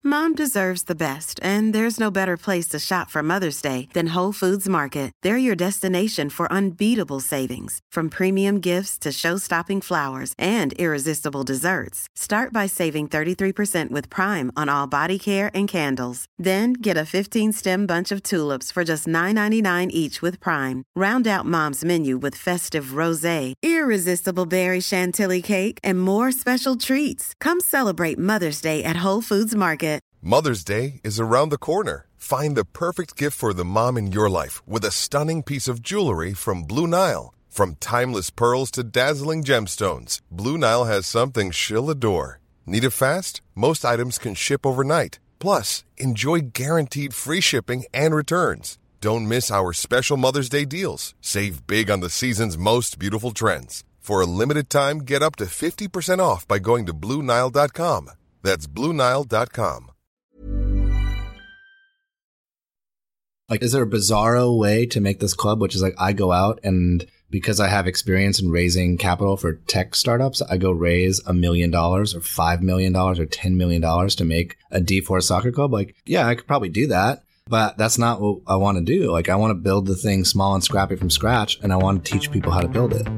Mom deserves the best, and there's no better place to shop for Mother's Day than Whole Foods Market. They're your destination for unbeatable savings, from premium gifts to show-stopping flowers and irresistible desserts. Start by saving 33% with Prime on all body care and candles. Then get a 15-stem bunch of tulips for just $9.99 each with Prime. Round out Mom's menu with festive rosé, irresistible berry chantilly cake, and more special treats. Come celebrate Mother's Day at Whole Foods Market. Mother's Day is around the corner. Find the perfect gift for the mom in your life with a stunning piece of jewelry from Blue Nile. From timeless pearls to dazzling gemstones, Blue Nile has something she'll adore. Need it fast? Most items can ship overnight. Plus, enjoy guaranteed free shipping and returns. Don't miss our special Mother's Day deals. Save big on the season's most beautiful trends. For a limited time, get up to 50% off by going to BlueNile.com. That's BlueNile.com. Like, is there a bizarro way to make this club, which is like I go out and because I have experience in raising capital for tech startups, I go raise $1 million or $5 million or $10 million to make a D4 soccer club? Like, yeah, I could probably do that, but that's not what I want to do. Like, I want to build the thing small and scrappy from scratch, and I want to teach people how to build it.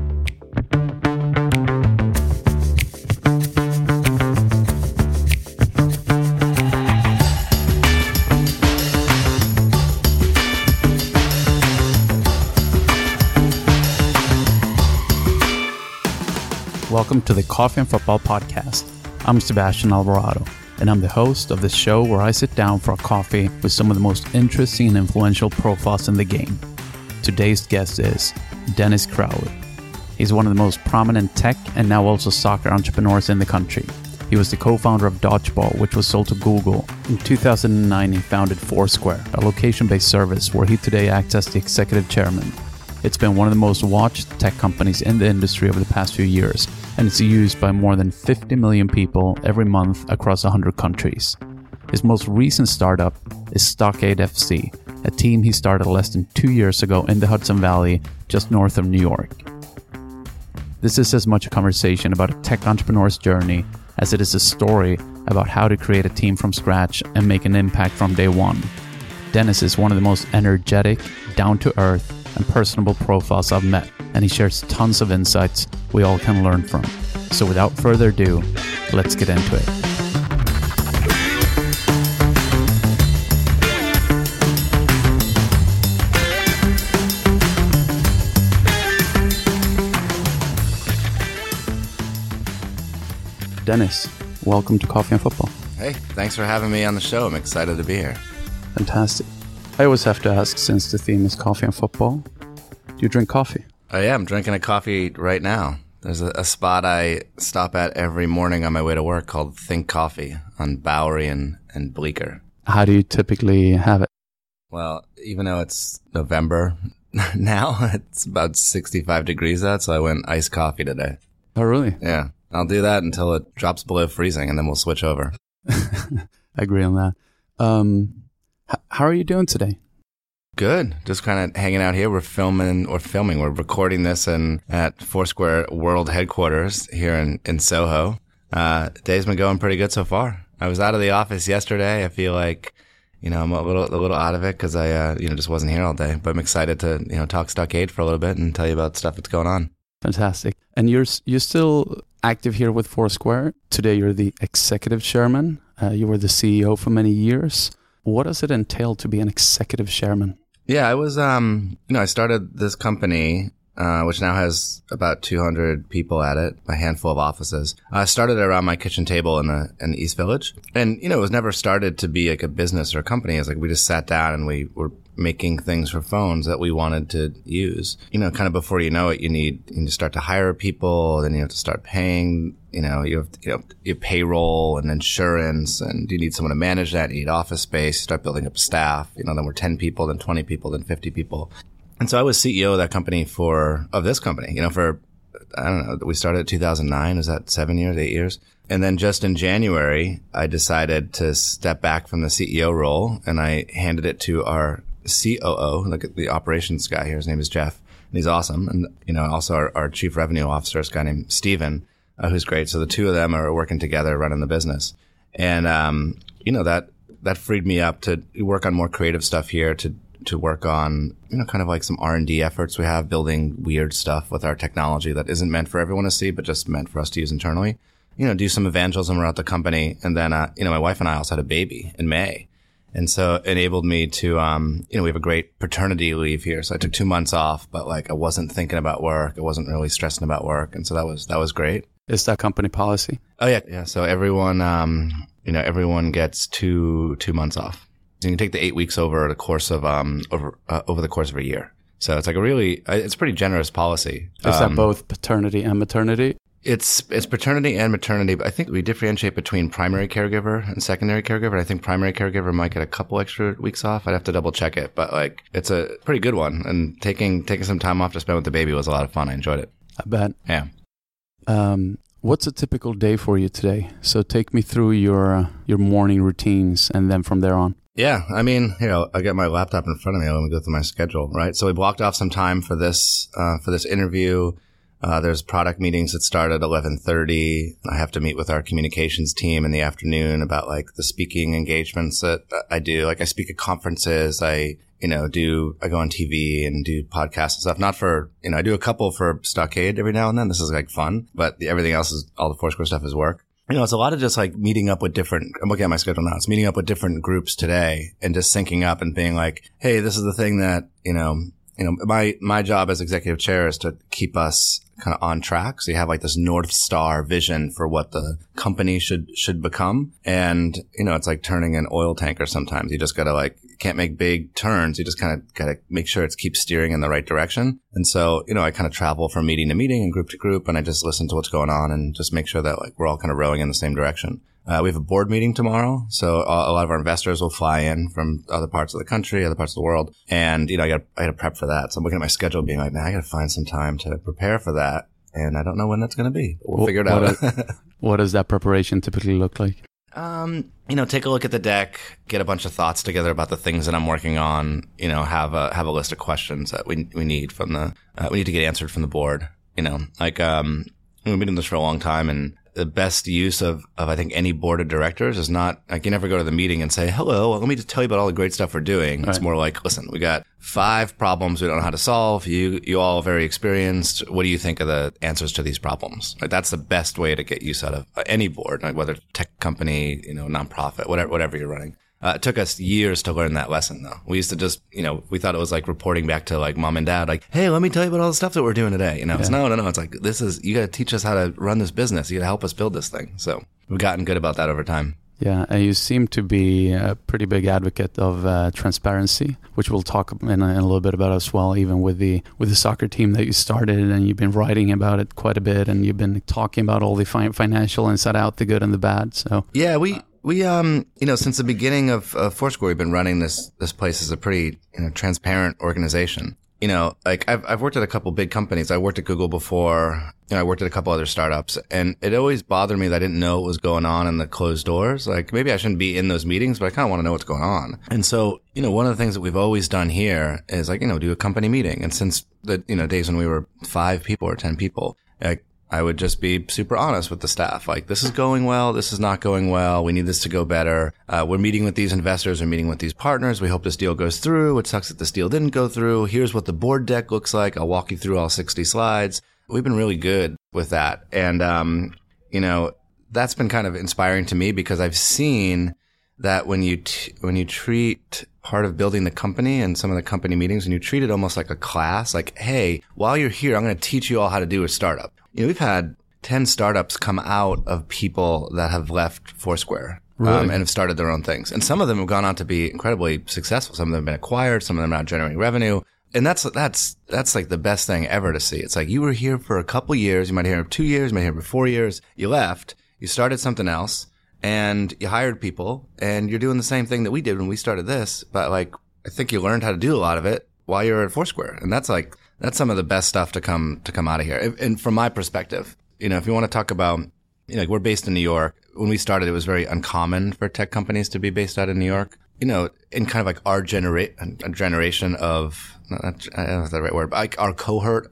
Welcome to the Coffee and Football Podcast. I'm Sebastian Alvarado, and I'm the host of this show where I sit down for a coffee with some of the most interesting and influential profiles in the game. Today's guest is Dennis Crowley. He's one of the most prominent tech and now also soccer entrepreneurs in the country. He was the co-founder of Dodgeball, which was sold to Google. In 2009, he founded Foursquare, a location-based service where he today acts as the executive chairman. It's been one of the most watched tech companies in the industry over the past few years, and it's used by more than 50 million people every month across 100 countries. His most recent startup is Stockade FC, a team he started less than 2 years ago in the Hudson Valley, just north of New York. This is as much a conversation about a tech entrepreneur's journey as it is a story about how to create a team from scratch and make an impact from day one. Dennis is one of the most energetic, down-to-earth, and personable profiles I've met, and he shares tons of insights we all can learn from. So without further ado, let's get into it. Dennis, welcome to Coffee and Football. Hey, thanks for having me on the show. I'm excited to be here. Fantastic. I always have to ask, since the theme is coffee and football, do you drink coffee? I am drinking a coffee right now. There's a spot I stop at every morning on my way to work called Think Coffee on Bowery and Bleecker. How do you typically have it? Well, even though it's November now, it's about 65 degrees out, so I went iced coffee today. Oh, really? Yeah. I'll do that until it drops below freezing, and then we'll switch over. I agree on that. How are you doing today? Good. Just kind of hanging out here. We're recording this at Foursquare World Headquarters here in Soho. Day's been going pretty good so far. I was out of the office yesterday. I feel like, I'm a little out of it because I, just wasn't here all day. But I'm excited to, talk Stockade for a little bit and tell you about stuff that's going on. Fantastic. And you're still active here with Foursquare. Today you're the executive chairman. You were the CEO for many years. What does it entail to be an executive chairman? Yeah, I was, I started this company, which now has about 200 people at it, a handful of offices. I started around my kitchen table in the East Village. And, it was never started to be like a business or a company. It's like we just sat down and we were making things for phones that we wanted to use. Kind of before you know it, you need to start to hire people, then you have to start paying, you have payroll and insurance, and you need someone to manage that. You need office space, start building up staff. Then we're 10 people, then 20 people, then 50 people. And so I was CEO of that company of this company, for, I don't know, we started in 2009. Is that 7 years, 8 years? And then just in January, I decided to step back from the CEO role, and I handed it to our COO, like the operations guy here. His name is Jeff, and he's awesome. And, also our chief revenue officer is a guy named Steven, who's great. So the two of them are working together running the business. And, that freed me up to work on more creative stuff here, to work on, kind of like some R&D efforts we have, building weird stuff with our technology that isn't meant for everyone to see, but just meant for us to use internally. Do some evangelism around the company. And then, my wife and I also had a baby in May. And so it enabled me to, we have a great paternity leave here. So I took 2 months off, but like I wasn't thinking about work. I wasn't really stressing about work. And so that was great. Is that company policy? Oh yeah. Yeah. So everyone, everyone gets two months off. So you can take the 8 weeks over the course of, over the course of a year. So it's like it's a pretty generous policy. Is that both paternity and maternity? It's paternity and maternity, but I think we differentiate between primary caregiver and secondary caregiver. And I think primary caregiver might get a couple extra weeks off. I'd have to double check it, but like it's a pretty good one. And taking some time off to spend with the baby was a lot of fun. I enjoyed it. I bet. Yeah. What's a typical day for you today? So take me through your morning routines, and then from there on. Yeah, I mean, I got my laptop in front of me. Let me go through my schedule, right? So we blocked off some time for this interview. There's product meetings that start at 11:30. I have to meet with our communications team in the afternoon about like the speaking engagements that I do. Like I speak at conferences. I go on TV and do podcasts and stuff. Not for, I do a couple for Stockade every now and then. This is like fun, but everything else is, all the Foursquare stuff is work. It's a lot of just like meeting up with I'm looking at my schedule now. It's meeting up with different groups today and just syncing up and being like, hey, this is the thing that, my job as executive chair is to keep us kind of on track. So you have like this North Star vision for what the company should become. And, it's like turning an oil tanker sometimes. You just gotta can't make big turns. You just kind of gotta make sure it keeps steering in the right direction. And so, I kind of travel from meeting to meeting and group to group, and I just listen to what's going on and just make sure that we're all kind of rowing in the same direction. We have a board meeting tomorrow. So a lot of our investors will fly in from other parts of the country, other parts of the world. And, I got to prep for that. So I'm looking at my schedule being like, man, I got to find some time to prepare for that. And I don't know when that's going to be. We'll figure it out. What does that preparation typically look like? Take a look at the deck, get a bunch of thoughts together about the things that I'm working on, have a list of questions that we need we need to get answered from the board. We've been doing this for a long time, and the best use of I think any board of directors is not you never go to the meeting and say, hello, let me just tell you about all the great stuff we're doing. Right. It's more like, listen, we got 5 problems we don't know how to solve. You all are very experienced. What do you think of the answers to these problems? That's the best way to get use out of any board, whether tech company, nonprofit, whatever you're running. It took us years to learn that lesson, though. We used to just, we thought it was like reporting back to like mom and dad, like, hey, let me tell you about all the stuff that we're doing today. It's no. It's like, you got to teach us how to run this business. You got to help us build this thing. So we've gotten good about that over time. Yeah, and you seem to be a pretty big advocate of transparency, which we'll talk in a little bit about as well, even with the soccer team that you started, and you've been writing about it quite a bit, and you've been talking about all the financial inside out, the good and the bad. So yeah, we since the beginning of Foursquare, we've been running this place as a pretty transparent organization. I've worked at a couple big companies. I worked at Google before. I worked at a couple other startups, and it always bothered me that I didn't know what was going on in the closed doors. Like maybe I shouldn't be in those meetings, but I kind of want to know what's going on. And so, one of the things that we've always done here is do a company meeting. And since the, days when we were 5 people or 10 people, I would just be super honest with the staff. Like, this is going well. This is not going well. We need this to go better. We're meeting with these investors. We're meeting with these partners. We hope this deal goes through. It sucks that this deal didn't go through. Here's what the board deck looks like. I'll walk you through all 60 slides. We've been really good with that. And, that's been kind of inspiring to me, because I've seen that when you treat part of building the company and some of the company meetings, when you treat it almost like a class, like, hey, while you're here, I'm going to teach you all how to do a startup. We've had 10 startups come out of people that have left Foursquare. Really? And have started their own things. And some of them have gone on to be incredibly successful. Some of them have been acquired. Some of them are now generating revenue. And that's like the best thing ever to see. It's like, you were here for a couple years. You might have here 2 years, you might have here for 4 years. You left, you started something else, and you hired people, and you're doing the same thing that we did when we started this. But I think you learned how to do a lot of it while you're at Foursquare. And that's some of the best stuff to come out of here. And from my perspective, if you want to talk about, we're based in New York. When we started, it was very uncommon for tech companies to be based out of New York. in kind of like our generation of, I don't know if that's the right word, but like our cohort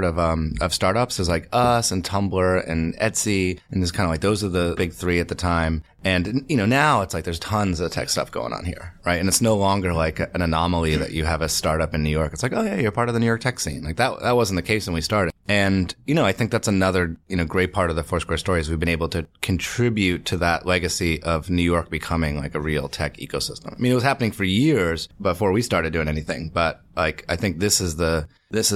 of startups is like us and Tumblr and Etsy. And it's kind of like, those are the big three at the time. And, now it's like there's tons of tech stuff going on here, right? And it's no longer like an anomaly that you have a startup in New York. It's like, oh yeah, you're part of the New York tech scene. Like that wasn't the case when we started. And, I think that's another, great part of the Foursquare story is we've been able to contribute to that legacy of New York becoming like a real tech ecosystem. I mean, it was happening for years before we started doing anything, but like, I think this is the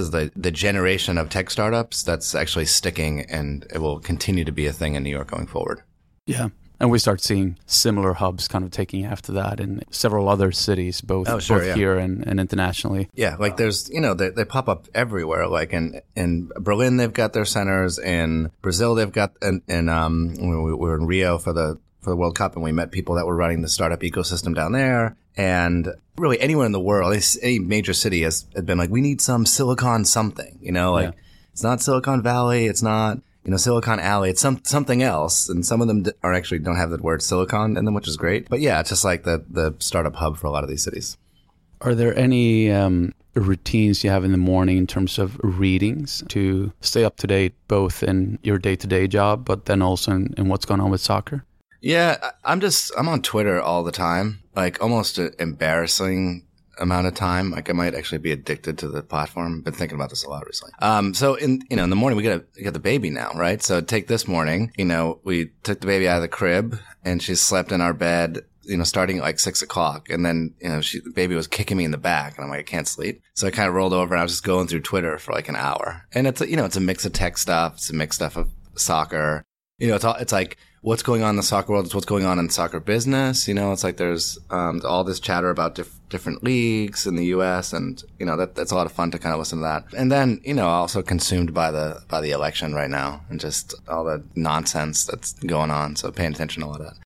generation of tech startups that's actually sticking, and it will continue to be a thing in New York going forward. Yeah. And we start seeing similar hubs kind of taking after that in several other cities, both here and internationally. Yeah, like there's, they pop up everywhere. Like in Berlin, they've got their centers. In Brazil, they've got, we were in Rio for the World Cup, and we met people that were running the startup ecosystem down there. And really anywhere in the world, any major city has been like, we need some Silicon something, It's not Silicon Valley. It's not, Silicon Alley. It's something else. And some of them actually don't have the word silicon in them, which is great. But yeah, it's just like the startup hub for a lot of these cities. Are there any routines you have in the morning in terms of readings to stay up to date, both in your day-to-day job, but then also in what's going on with soccer? Yeah, I'm on Twitter all the time, like almost an embarrassing amount of time. Like I might actually be addicted to the platform. Been thinking about this a lot recently. So in the morning we get the baby now, right? So take this morning, we took the baby out of the crib and she slept in our bed, starting at like 6 o'clock. And then, the baby was kicking me in the back and I'm like, I can't sleep. So I kind of rolled over and I was just going through Twitter for like an hour. And it's, it's a mix of tech stuff. It's a mix stuff of soccer. It's like, what's going on in the soccer world? It's what's going on in soccer business. It's like there's all this chatter about different leagues in the U.S. and that's a lot of fun to kind of listen to that. And then also consumed by the election right now and just all the nonsense that's going on. So paying attention to all of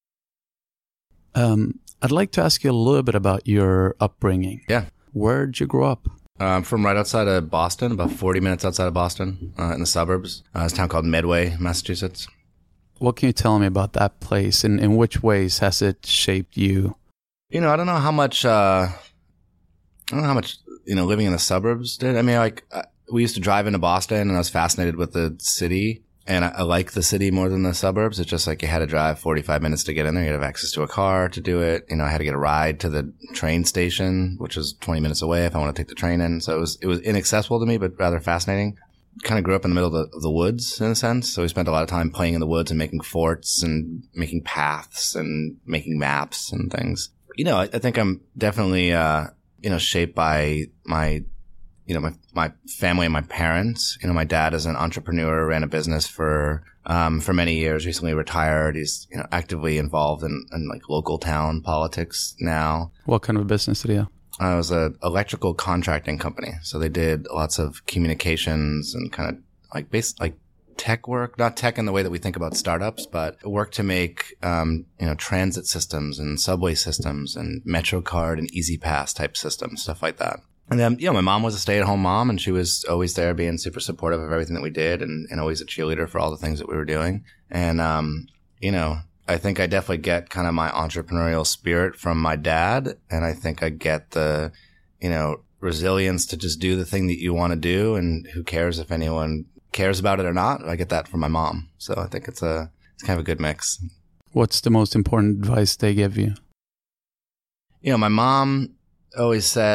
that. I'd like to ask you a little bit about your upbringing. Yeah. Where'd you grow up? I'm from right outside of Boston, about 40 minutes outside of Boston, in the suburbs. It's a town called Medway, Massachusetts. What can you tell me about that place, and in which ways has it shaped you? I don't know how much, living in the suburbs did. I mean, we used to drive into Boston and I was fascinated with the city, and I like the city more than the suburbs. It's just like you had to drive 45 minutes to get in there. You had to have access to a car to do it. I had to get a ride to the train station, which was 20 minutes away if I want to take the train in. So it was inaccessible to me, but rather fascinating. Kind of grew up in the middle of the woods in a sense. So we spent a lot of time playing in the woods and making forts and making paths and making maps and things. I think I'm definitely, shaped by my family and my parents. My dad is an entrepreneur, ran a business for many years, recently retired. He's, actively involved in like local town politics now. What kind of business did he have? It was an electrical contracting company. So they did lots of communications and kind of like tech work, not tech in the way that we think about startups, but work to make, transit systems and subway systems and MetroCard and EasyPass type systems, stuff like that. And then, my mom was a stay-at-home mom, and she was always there being super supportive of everything that we did and always a cheerleader for all the things that we were doing. And, I think I definitely get kind of my entrepreneurial spirit from my dad. And I think I get the, resilience to just do the thing that you want to do. And who cares if anyone cares about it or not? I get that from my mom. So I think it's kind of a good mix. What's the most important advice they give you? My mom always said,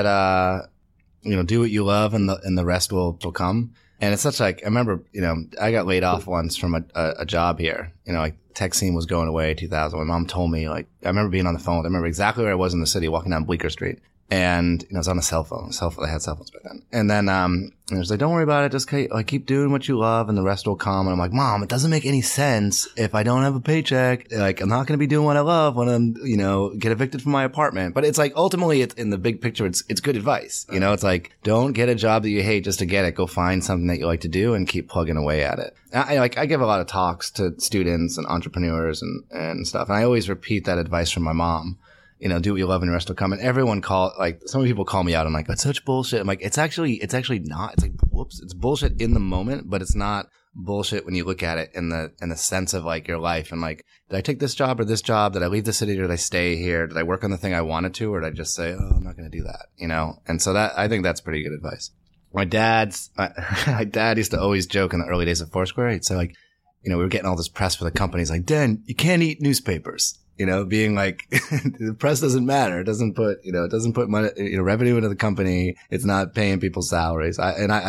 do what you love and the rest will come. And it's such like, I remember, I got laid off once from a job here, tech scene was going away 2000. My mom told me, I remember being on the phone. I remember exactly where I was in the city, walking down Bleecker Street. And, I was on a cell phone. I had cell phones back then. And then, it was like, don't worry about it. Just keep doing what you love and the rest will come. And I'm like, Mom, it doesn't make any sense if I don't have a paycheck. Like, I'm not going to be doing what I love when I'm, get evicted from my apartment. But it's like, ultimately, it's in the big picture, it's good advice. It's like, don't get a job that you hate just to get it. Go find something that you like to do and keep plugging away at it. I give a lot of talks to students and entrepreneurs and stuff. And I always repeat that advice from my mom. Do what you love and the rest will come. And everyone some people call me out. I'm like, that's such bullshit. I'm like, it's actually not. It's like, whoops, it's bullshit in the moment, but it's not bullshit when you look at it in the sense of like your life and like, did I take this job or this job? Did I leave the city or did I stay here? Did I work on the thing I wanted to, or did I just say, oh, I'm not going to do that, you know? And so I think that's pretty good advice. My dad used to always joke in the early days of Foursquare. He'd say like, you know, we were getting all this press for the company. He's like, Dan, you can't eat newspapers. You know, being like, the press doesn't matter. It doesn't put money, revenue into the company. It's not paying people's salaries.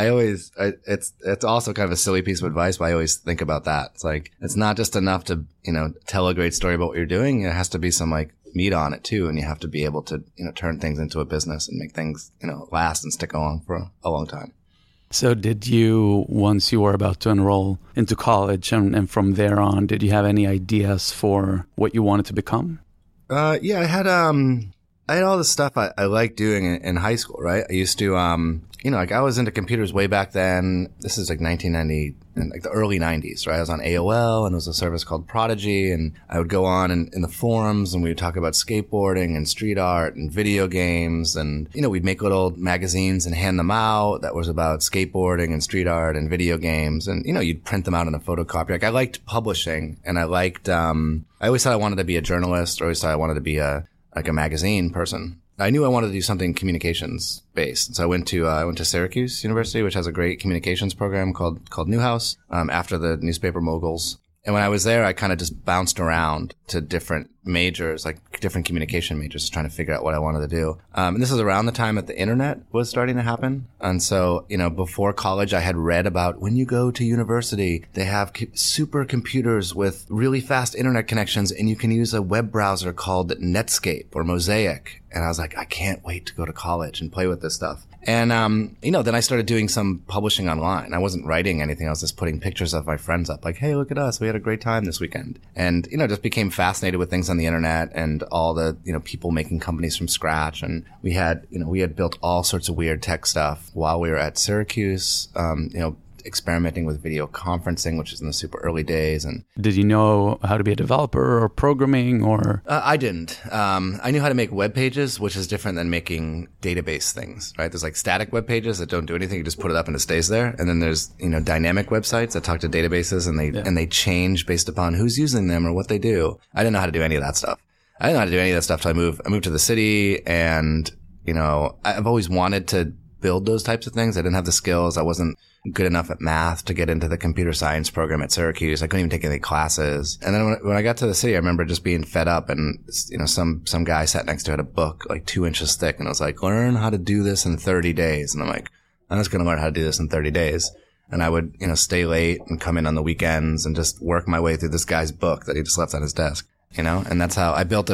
It's also kind of a silly piece of advice, but I always think about that. It's like, it's not just enough to, you know, tell a great story about what you're doing. It has to be some like meat on it too. And you have to be able to, you know, turn things into a business and make things, you know, last and stick along for a long time. So did you, once you were about to enroll into college and from there on, did you have any ideas for what you wanted to become? Yeah, I had all the stuff I liked doing in high school, right? I used to, you know, like I was into computers way back then. This is like 1990, like the early 90s, right? I was on AOL and there was a service called Prodigy, and I would go on in the forums and we would talk about skateboarding and street art and video games, and, you know, we'd make little magazines and hand them out that was about skateboarding and street art and video games, and, you know, you'd print them out in a photocopier. Like I liked publishing, and I liked, I always thought I wanted to be a journalist, or I always thought I wanted to be a magazine person. I knew I wanted to do something communications based. So I went to Syracuse University, which has a great communications program called Newhouse, after the newspaper moguls. And when I was there, I kind of just bounced around to different majors, like different communication majors, just trying to figure out what I wanted to do. And this is around the time that the internet was starting to happen. And so, you know, before college, I had read about when you go to university, they have super computers with really fast internet connections, and you can use a web browser called Netscape or Mosaic. And I was like, I can't wait to go to college and play with this stuff. And, you know, then I started doing some publishing online. I wasn't writing anything. I was just putting pictures of my friends up like, hey, look at us. We had a great time this weekend. And, you know, just became fascinated with things on the internet and all the, you know, people making companies from scratch. And we had built all sorts of weird tech stuff while we were at Syracuse, you know, experimenting with video conferencing, which is in the super early days. And did you know how to be a developer or programming or? I didn't. I knew how to make web pages, which is different than making database things, right? There's like static web pages that don't do anything. You just put it up and it stays there. And then there's, you know, dynamic websites that talk to databases and they change based upon who's using them or what they do. I didn't know how to do any of that stuff. I didn't know how to do any of that stuff till I moved to the city. And, you know, I've always wanted to build those types of things. I didn't have the skills. I wasn't good enough at math to get into the computer science program at Syracuse. I couldn't even take any classes. And then when I got to the city, I remember just being fed up, and, you know, some guy sat next to it, a book like 2 inches thick. And I was like, learn how to do this in 30 days. And I'm like, I'm just going to learn how to do this in 30 days. And I would, you know, stay late and come in on the weekends and just work my way through this guy's book that he just left on his desk. You know, and that's how I built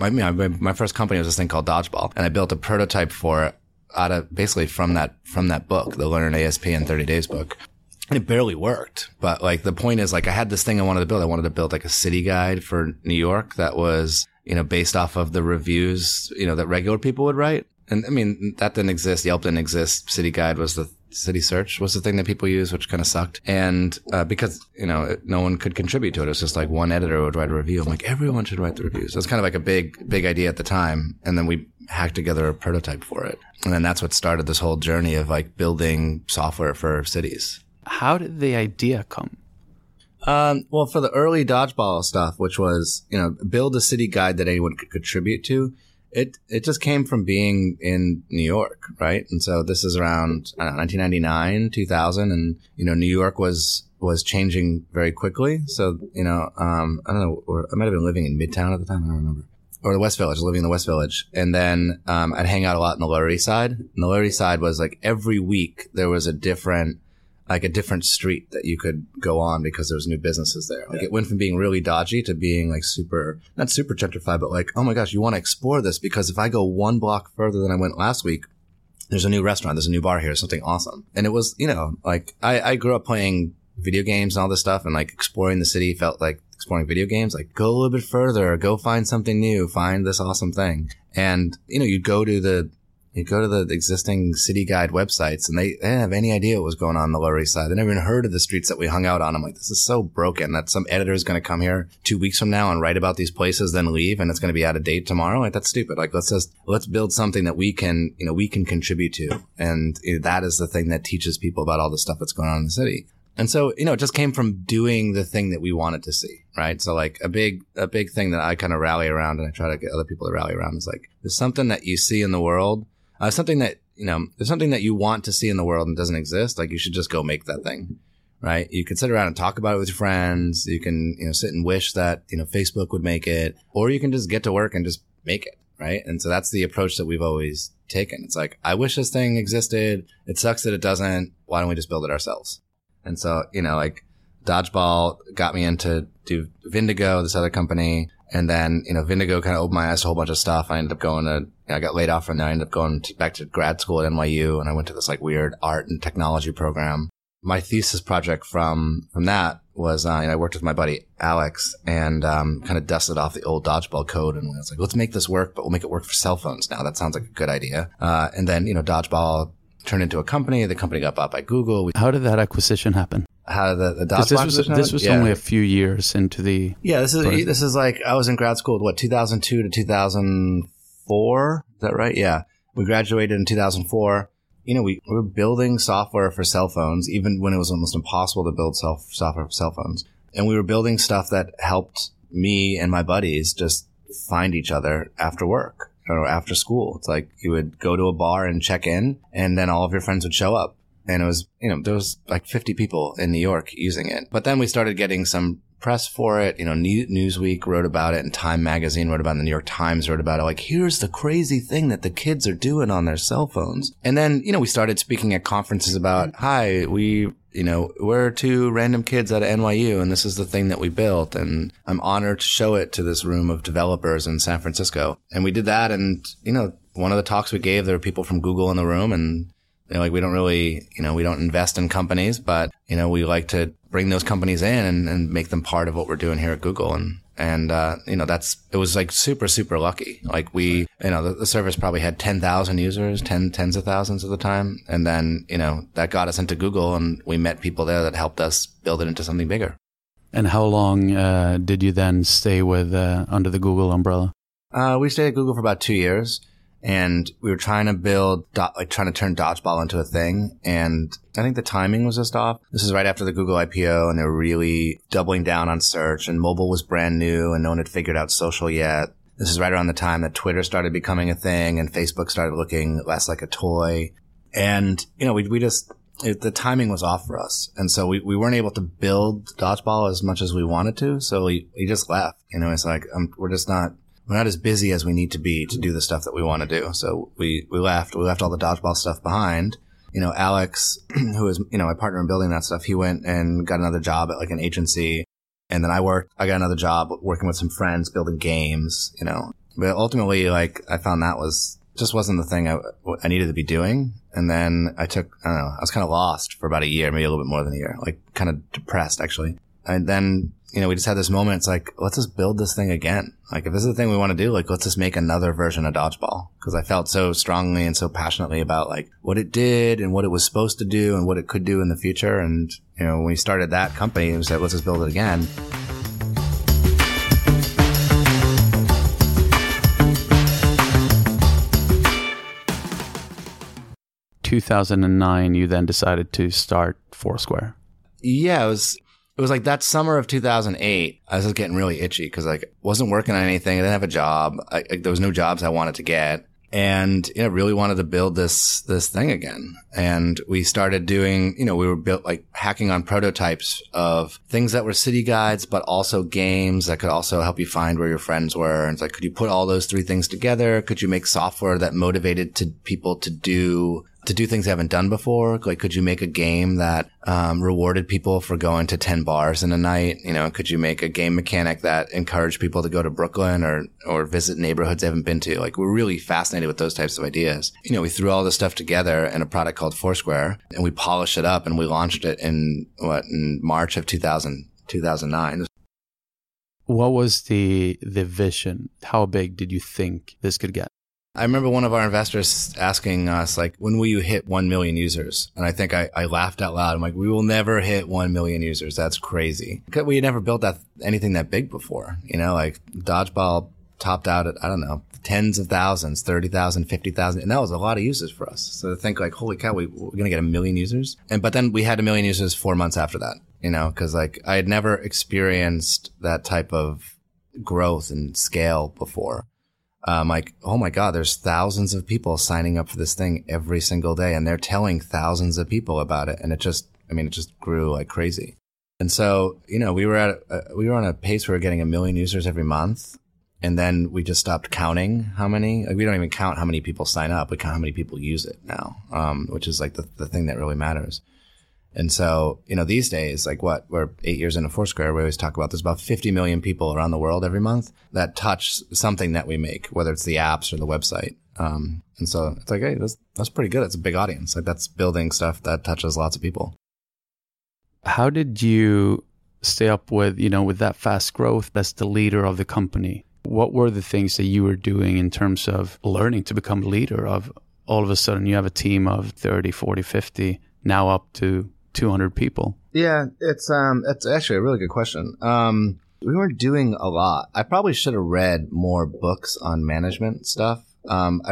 my first company was this thing called Dodgeball, and I built a prototype for it out of basically from that book, the Learn an ASP in 30 Days book. And it barely worked. But like the point is, like I had this thing I wanted to build. I wanted to build like a city guide for New York that was, you know, based off of the reviews, you know, that regular people would write. And I mean, that didn't exist. Yelp didn't exist. City Guide was the City Search was the thing that people used, which kind of sucked. And because, you know, no one could contribute to it. It was just like one editor would write a review. I'm like, everyone should write the reviews. So it's kind of like a big idea at the time. And then we hacked together a prototype for it. And then that's what started this whole journey of like building software for cities. How did the idea come? Well, for the early Dodgeball stuff, which was, you know, build a city guide that anyone could contribute to, it just came from being in New York, right? And so this is around 1999, 2000, and, you know, New York was changing very quickly. So, you know, I don't know, or I might have been living in Midtown at the time, I don't remember. Or the West Village, living in the West Village. And then I'd hang out a lot in the Lower East Side. And the Lower East Side was like every week there was a different street that you could go on because there was new businesses there. Like it went from being really dodgy to being like not super gentrified, but like, oh my gosh, you want to explore this because if I go one block further than I went last week, there's a new restaurant, there's a new bar here, something awesome. And it was, you know, like I grew up playing video games and all this stuff, and like exploring the city felt like exploring video games, like go a little bit further, go find something new, find this awesome thing. And, you know, you go to the existing city guide websites, and they didn't have any idea what was going on in the Lower East Side. They never even heard of the streets that we hung out on. I'm like, this is so broken that some editor is going to come here 2 weeks from now and write about these places, then leave, and it's going to be out of date tomorrow. Like, that's stupid. Like, let's build something that we can contribute to. And, you know, that is the thing that teaches people about all the stuff that's going on in the city. And so, it just came from doing the thing that we wanted to see, right? So like a big thing that I kind of rally around and I try to get other people to rally around is like, there's something that you see in the world, something that, there's something that you want to see in the world and doesn't exist. Like you should just go make that thing, right? You can sit around and talk about it with your friends. You can, sit and wish that, Facebook would make it, or you can just get to work and just make it, right? And so that's the approach that we've always taken. It's like, I wish this thing existed. It sucks that it doesn't. Why don't we just build it ourselves? And so, like Dodgeball got me into do Vindigo, this other company. And then, Vindigo kind of opened my eyes to a whole bunch of stuff. I ended up I got laid off from there. I ended up going back to grad school at NYU, and I went to this like weird art and technology program. My thesis project from that was, I worked with my buddy Alex and kind of dusted off the old Dodgeball code, and I was like, let's make this work, but we'll make it work for cell phones now. That sounds like a good idea. And then, Dodgeball turned into a company. The company got bought by Google. How did that acquisition happen? How did the Dodgeball acquisition This was only a few years into the... Yeah, this is like, I was in grad school, 2002 to 2004? Is that right? Yeah. We graduated in 2004. We were building software for cell phones, even when it was almost impossible to build software for cell phones. And we were building stuff that helped me and my buddies just find each other after work or after school. It's like you would go to a bar and check in, and then all of your friends would show up. And it was, there was like 50 people in New York using it. But then we started getting some press for it. Newsweek wrote about it, and Time Magazine wrote about it, and the New York Times wrote about it. Like, here's the crazy thing that the kids are doing on their cell phones. And then, we started speaking at conferences about, hi, we're two random kids out of NYU, and this is the thing that we built. And I'm honored to show it to this room of developers in San Francisco. And we did that. And, one of the talks we gave, there were people from Google in the room, and we don't really, we don't invest in companies, but, we like to bring those companies in and make them part of what we're doing here at Google. And it was like super, super lucky. Like the service probably had 10,000 users, tens of thousands at the time. And then, that got us into Google, and we met people there that helped us build it into something bigger. And how long did you then stay with under the Google umbrella? We stayed at Google for about 2 years. And we were trying to trying to turn Dodgeball into a thing. And I think the timing was just off. This is right after the Google IPO, and they were really doubling down on search, and mobile was brand new and no one had figured out social yet. This is right around the time that Twitter started becoming a thing and Facebook started looking less like a toy. And, the timing was off for us. And so we weren't able to build Dodgeball as much as we wanted to. So we just left. It's like, we're not as busy as we need to be to do the stuff that we want to do. So we left. We left all the Dodgeball stuff behind. Alex, who is, my partner in building that stuff, he went and got another job at like an agency. And then I got another job working with some friends building games, But ultimately, like, I found that just wasn't the thing I needed to be doing. And then I was kind of lost for about a year, maybe a little bit more than a year, like kind of depressed actually. And then, we just had this moment. It's like, let's just build this thing again. Like, if this is the thing we want to do, like, let's just make another version of Dodgeball. Because I felt so strongly and so passionately about, like, what it did and what it was supposed to do and what it could do in the future. And, when we started that company, we said, let's just build it again. In 2009, you then decided to start Foursquare. Yeah, it was like that summer of 2008, I was just getting really itchy because wasn't working on anything. I didn't have a job. There was no jobs I wanted to get. And, really wanted to build this thing again. And we started doing, we were hacking on prototypes of things that were city guides, but also games that could also help you find where your friends were. And it's like, could you put all those three things together? Could you make software that motivated people to do things they haven't done before? Like, could you make a game that rewarded people for going to 10 bars in a night? Could you make a game mechanic that encouraged people to go to Brooklyn or visit neighborhoods they haven't been to? Like, we're really fascinated with those types of ideas. We threw all this stuff together in a product called Foursquare, and we polished it up, and we launched it in March of 2009. What was the vision? How big did you think this could get? I remember one of our investors asking us, like, when will you hit 1 million users? And I think I laughed out loud. I'm like, we will never hit 1 million users. That's crazy. We had never built anything that big before. Like, Dodgeball topped out at, I don't know, tens of thousands, 30,000, 50,000. And that was a lot of users for us. So to think like, holy cow, we're going to get 1 million users. But then we had 1 million users 4 months after that, cause like I had never experienced that type of growth and scale before. Like, oh my God, there's thousands of people signing up for this thing every single day, and they're telling thousands of people about it. And it just grew like crazy. And so, we were on a pace where we were getting 1 million users every month. And then we just stopped counting how many, like we don't even count how many people sign up. We count how many people use it now, which is like the thing that really matters. And so, these days, like we're 8 years into Foursquare, we always talk about there's about 50 million people around the world every month that touch something that we make, whether it's the apps or the website. And so it's like, hey, that's pretty good. It's a big audience. Like that's building stuff that touches lots of people. How did you stay up with, with that fast growth as the leader of the company? What were the things that you were doing in terms of learning to become leader of all of a sudden you have a team of 30, 40, 50, now up to 200 people? Yeah, it's actually a really good question. We weren't doing a lot. I probably should have read more books on management stuff. I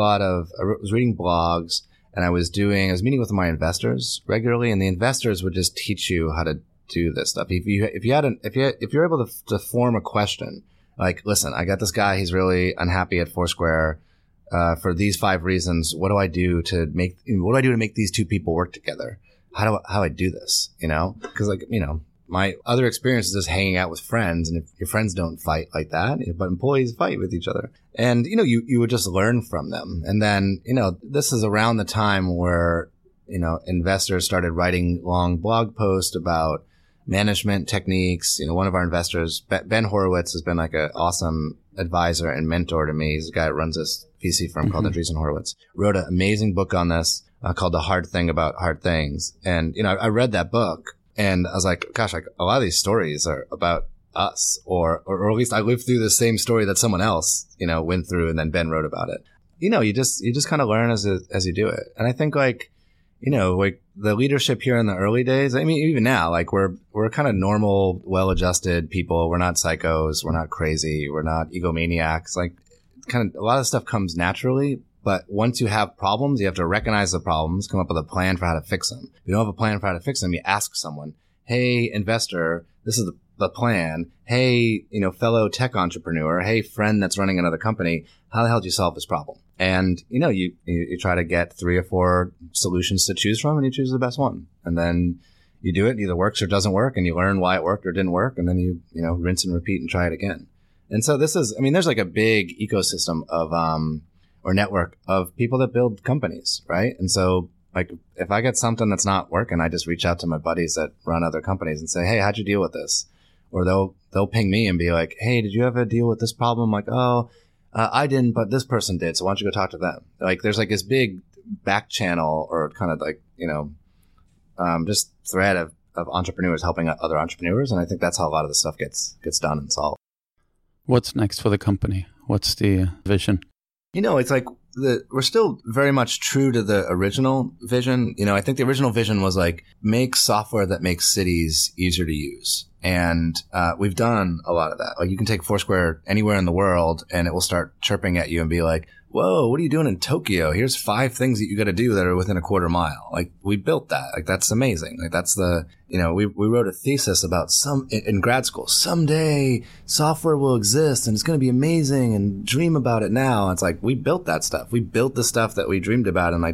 was reading blogs, and I was meeting with my investors regularly, and the investors would just teach you how to do this stuff. If you're able to form a question, like, listen, I got this guy, he's really unhappy at Foursquare, for these 5 reasons. What do I do to make these two people work together? How do I do this? Cause like, my other experience is just hanging out with friends, and if your friends don't fight like that, but employees fight with each other. And, you would just learn from them. And then, this is around the time where, investors started writing long blog posts about management techniques. One of our investors, Ben Horowitz, has been like an awesome advisor and mentor to me. He's a guy that runs this VC firm called Andreessen Horowitz. Wrote an amazing book on this called The Hard Thing About Hard Things. And, I read that book and I was like, gosh, like a lot of these stories are about us, or at least I lived through the same story that someone else, went through, and then Ben wrote about it. You just kind of learn as you do it. And I think like the leadership here in the early days, I mean, even now, like we're kind of normal, well-adjusted people. We're not psychos. We're not crazy. We're not egomaniacs. Like kind of a lot of stuff comes naturally. But once you have problems, you have to recognize the problems, come up with a plan for how to fix them. If you don't have a plan for how to fix them, you ask someone, hey, investor, this is the plan. Hey, fellow tech entrepreneur. Hey, friend that's running another company. How the hell did you solve this problem? And, you try to get 3 or 4 solutions to choose from, and you choose the best one. And then you do it. It either works or doesn't work, and you learn why it worked or didn't work. And then you rinse and repeat and try it again. And so there's like a big ecosystem of, or network of people that build companies, right? And so like if I get something that's not working, I just reach out to my buddies that run other companies and say, hey, how'd you deal with this? Or they'll ping me and be like, hey, did you ever deal with this problem? I'm like, oh, I didn't, but this person did. So why don't you go talk to them? Like there's like this big back channel, or kind of like, just thread of entrepreneurs helping other entrepreneurs. And I think that's how a lot of the stuff gets done and solved. What's next for the company? What's the vision? It's like we're still very much true to the original vision. I think the original vision was like make software that makes cities easier to use. And we've done a lot of that. Like you can take Foursquare anywhere in the world and it will start chirping at you and be like, whoa, what are you doing in Tokyo? Here's 5 things that you got to do that are within a quarter mile. Like we built that. Like that's amazing. Like that's we wrote a thesis about in grad school, someday software will exist and it's going to be amazing, and dream about it now. It's like we built that stuff. We built the stuff that we dreamed about in like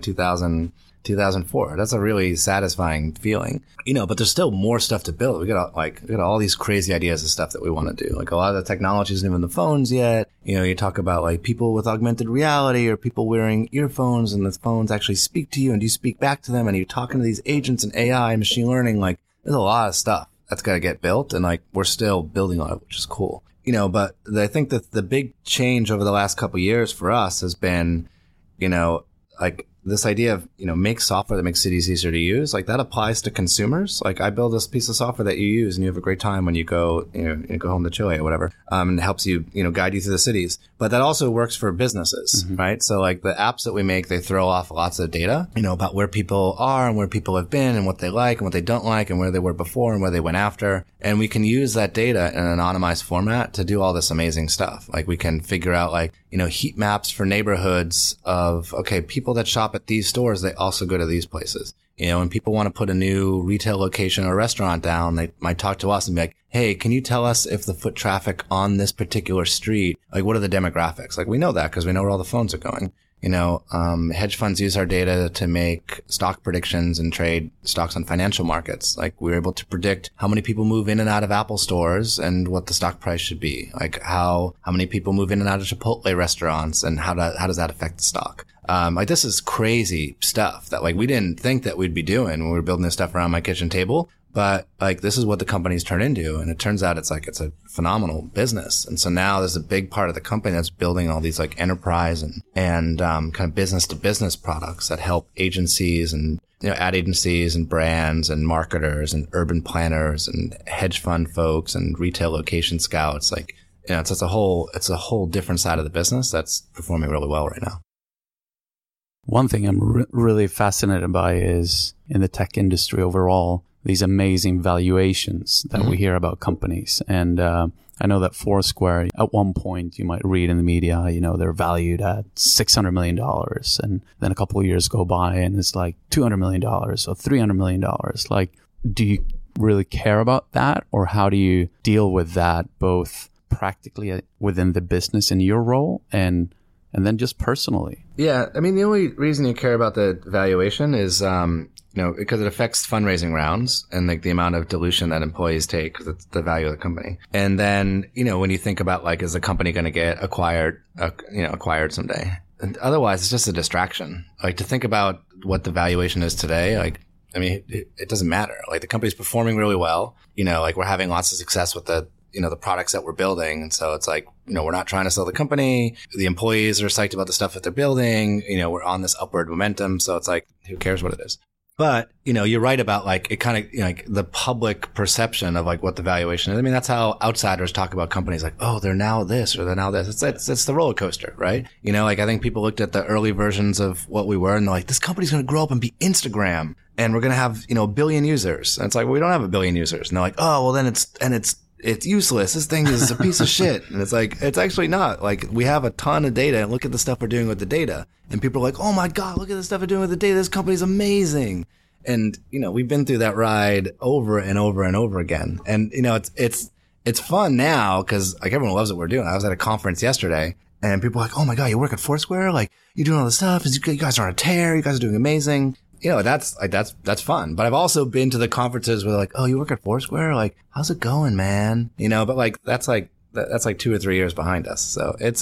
2004. That's a really satisfying feeling, but there's still more stuff to build. We got all these crazy ideas of stuff that we want to do. Like a lot of the technology isn't even in the phones yet. You talk about like people with augmented reality, or people wearing earphones and the phones actually speak to you and you speak back to them, and you're talking to these agents and AI and machine learning. Like there's a lot of stuff that's got to get built, and like we're still building on it, which is cool. But I think that the big change over the last couple of years for us has been, like this idea of, make software that makes cities easier to use, like that applies to consumers. Like I build this piece of software that you use and you have a great time when you go, you go home to Chile or whatever. And it helps you, guide you through the cities. But that also works for businesses, right? So like the apps that we make, they throw off lots of data, about where people are and where people have been and what they like and what they don't like and where they were before and where they went after. And we can use that data in an anonymized format to do all this amazing stuff. Like we can figure out heat maps for neighborhoods of, okay, people that shop at these stores, they also go to these places. When people want to put a new retail location or restaurant down, they might talk to us and be like, hey, can you tell us if the foot traffic on this particular street, like what are the demographics? Like we know that because we know where all the phones are going. Hedge funds use our data to make stock predictions and trade stocks on financial markets. Like we were able to predict how many people move in and out of Apple stores and what the stock price should be. Like how many people move in and out of Chipotle restaurants and how does that affect the stock? Like this is crazy stuff that like we didn't think that we'd be doing when we were building this stuff around my kitchen table. But like this is what the company's turned into. And it turns out it's a phenomenal business. And so now there's a big part of the company that's building all these like enterprise and kind of business to business products that help agencies and, ad agencies and brands and marketers and urban planners and hedge fund folks and retail location scouts. Like, it's a whole different side of the business that's performing really well right now. One thing I'm really fascinated by is in the tech industry overall, these amazing valuations that we hear about companies. And I know that Foursquare, at one point, you might read in the media, they're valued at $600 million. And then a couple of years go by and it's like $200 million or $300 million. Like, do you really care about that? Or how do you deal with that, both practically within the business in your role and then just personally? Yeah. I mean, the only reason you care about the valuation is, because it affects fundraising rounds and like the amount of dilution that employees take, because it's the value of the company. And then, when you think about like, is the company going to get acquired someday? And otherwise, it's just a distraction. Like to think about what the valuation is today, like, I mean, it doesn't matter. Like the company's performing really well. Like we're having lots of success with the products that we're building. And so it's like, we're not trying to sell the company. The employees are psyched about the stuff that they're building. We're on this upward momentum. So it's like, who cares what it is? But, you're right about like, it kind of, like the public perception of like what the valuation is. I mean, that's how outsiders talk about companies like, oh, they're now this or they're now this. It's the roller coaster, right? Like I think people looked at the early versions of what we were and they're like, this company's going to grow up and be Instagram and we're going to have, 1 billion users. And it's like, well, we don't have 1 billion users. And they're like, oh, well then it's useless. This thing is a piece of shit. And it's like, it's actually not. Like we have a ton of data and look at the stuff we're doing with the data. And people are like, oh my God, look at the stuff we're doing with the data. This company's amazing. And, we've been through that ride over and over and over again. And, it's fun now because like everyone loves what we're doing. I was at a conference yesterday and people are like, oh my God, you work at Foursquare? Like you're doing all this stuff. You guys are on a tear. You guys are doing amazing. That's fun. But I've also been to the conferences where they're like, oh, you work at Foursquare? Like, how's it going, man? But like, that's like 2 or 3 years behind us. So it's,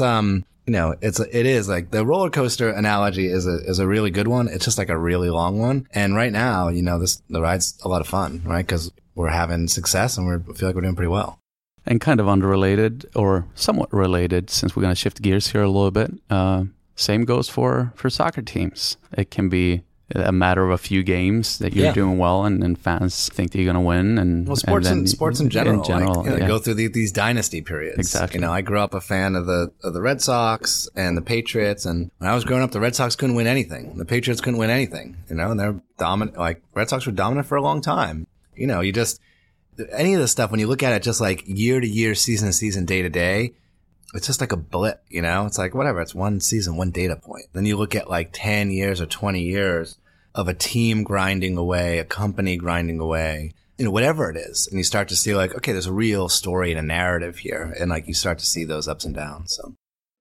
it is like the roller coaster analogy is a really good one. It's just like a really long one. And right now, the ride's a lot of fun, right? Cause we're having success and we feel like we're doing pretty well. And kind of unrelated or somewhat related, since we're going to shift gears here a little bit. Same goes for soccer teams. It can be a matter of a few games that you're doing well and fans think that you're going to win. And well, sports in general go through these dynasty periods. Exactly. I grew up a fan of the Red Sox and the Patriots. And when I was growing up, the Red Sox couldn't win anything. The Patriots couldn't win anything, and they're dominant. Like Red Sox were dominant for a long time. You just, any of this stuff, when you look at it just like year to year, season to season, day to day, it's just like a blip, It's like, whatever. It's one season, one data point. Then you look at like 10 years or 20 years of a team grinding away, a company grinding away, whatever it is. And you start to see like, okay, there's a real story and a narrative here. And like, you start to see those ups and downs. So.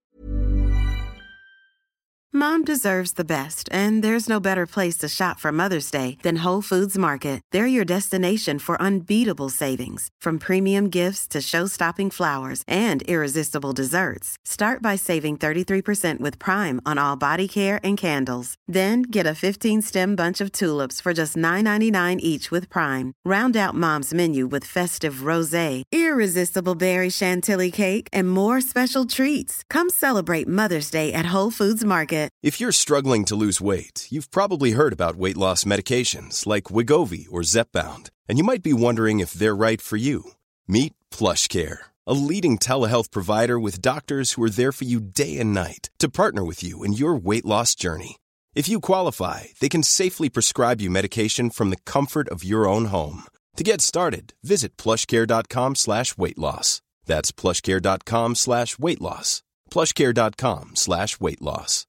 Mom deserves the best, and there's no better place to shop for Mother's Day than Whole Foods Market. They're your destination for unbeatable savings, from premium gifts to show-stopping flowers and irresistible desserts. Start by saving 33% with Prime on all body care and candles. Then get a 15-stem bunch of tulips for just $9.99 each with Prime. Round out Mom's menu with festive rosé, irresistible berry chantilly cake, and more special treats. Come celebrate Mother's Day at Whole Foods Market. If you're struggling to lose weight, you've probably heard about weight loss medications like Wegovy or Zepbound, and you might be wondering if they're right for you. Meet PlushCare, a leading telehealth provider with doctors who are there for you day and night to partner with you in your weight loss journey. If you qualify, they can safely prescribe you medication from the comfort of your own home. To get started, visit plushcare.com/weightloss. That's plushcare.com/weightloss. plushcare.com/weightloss.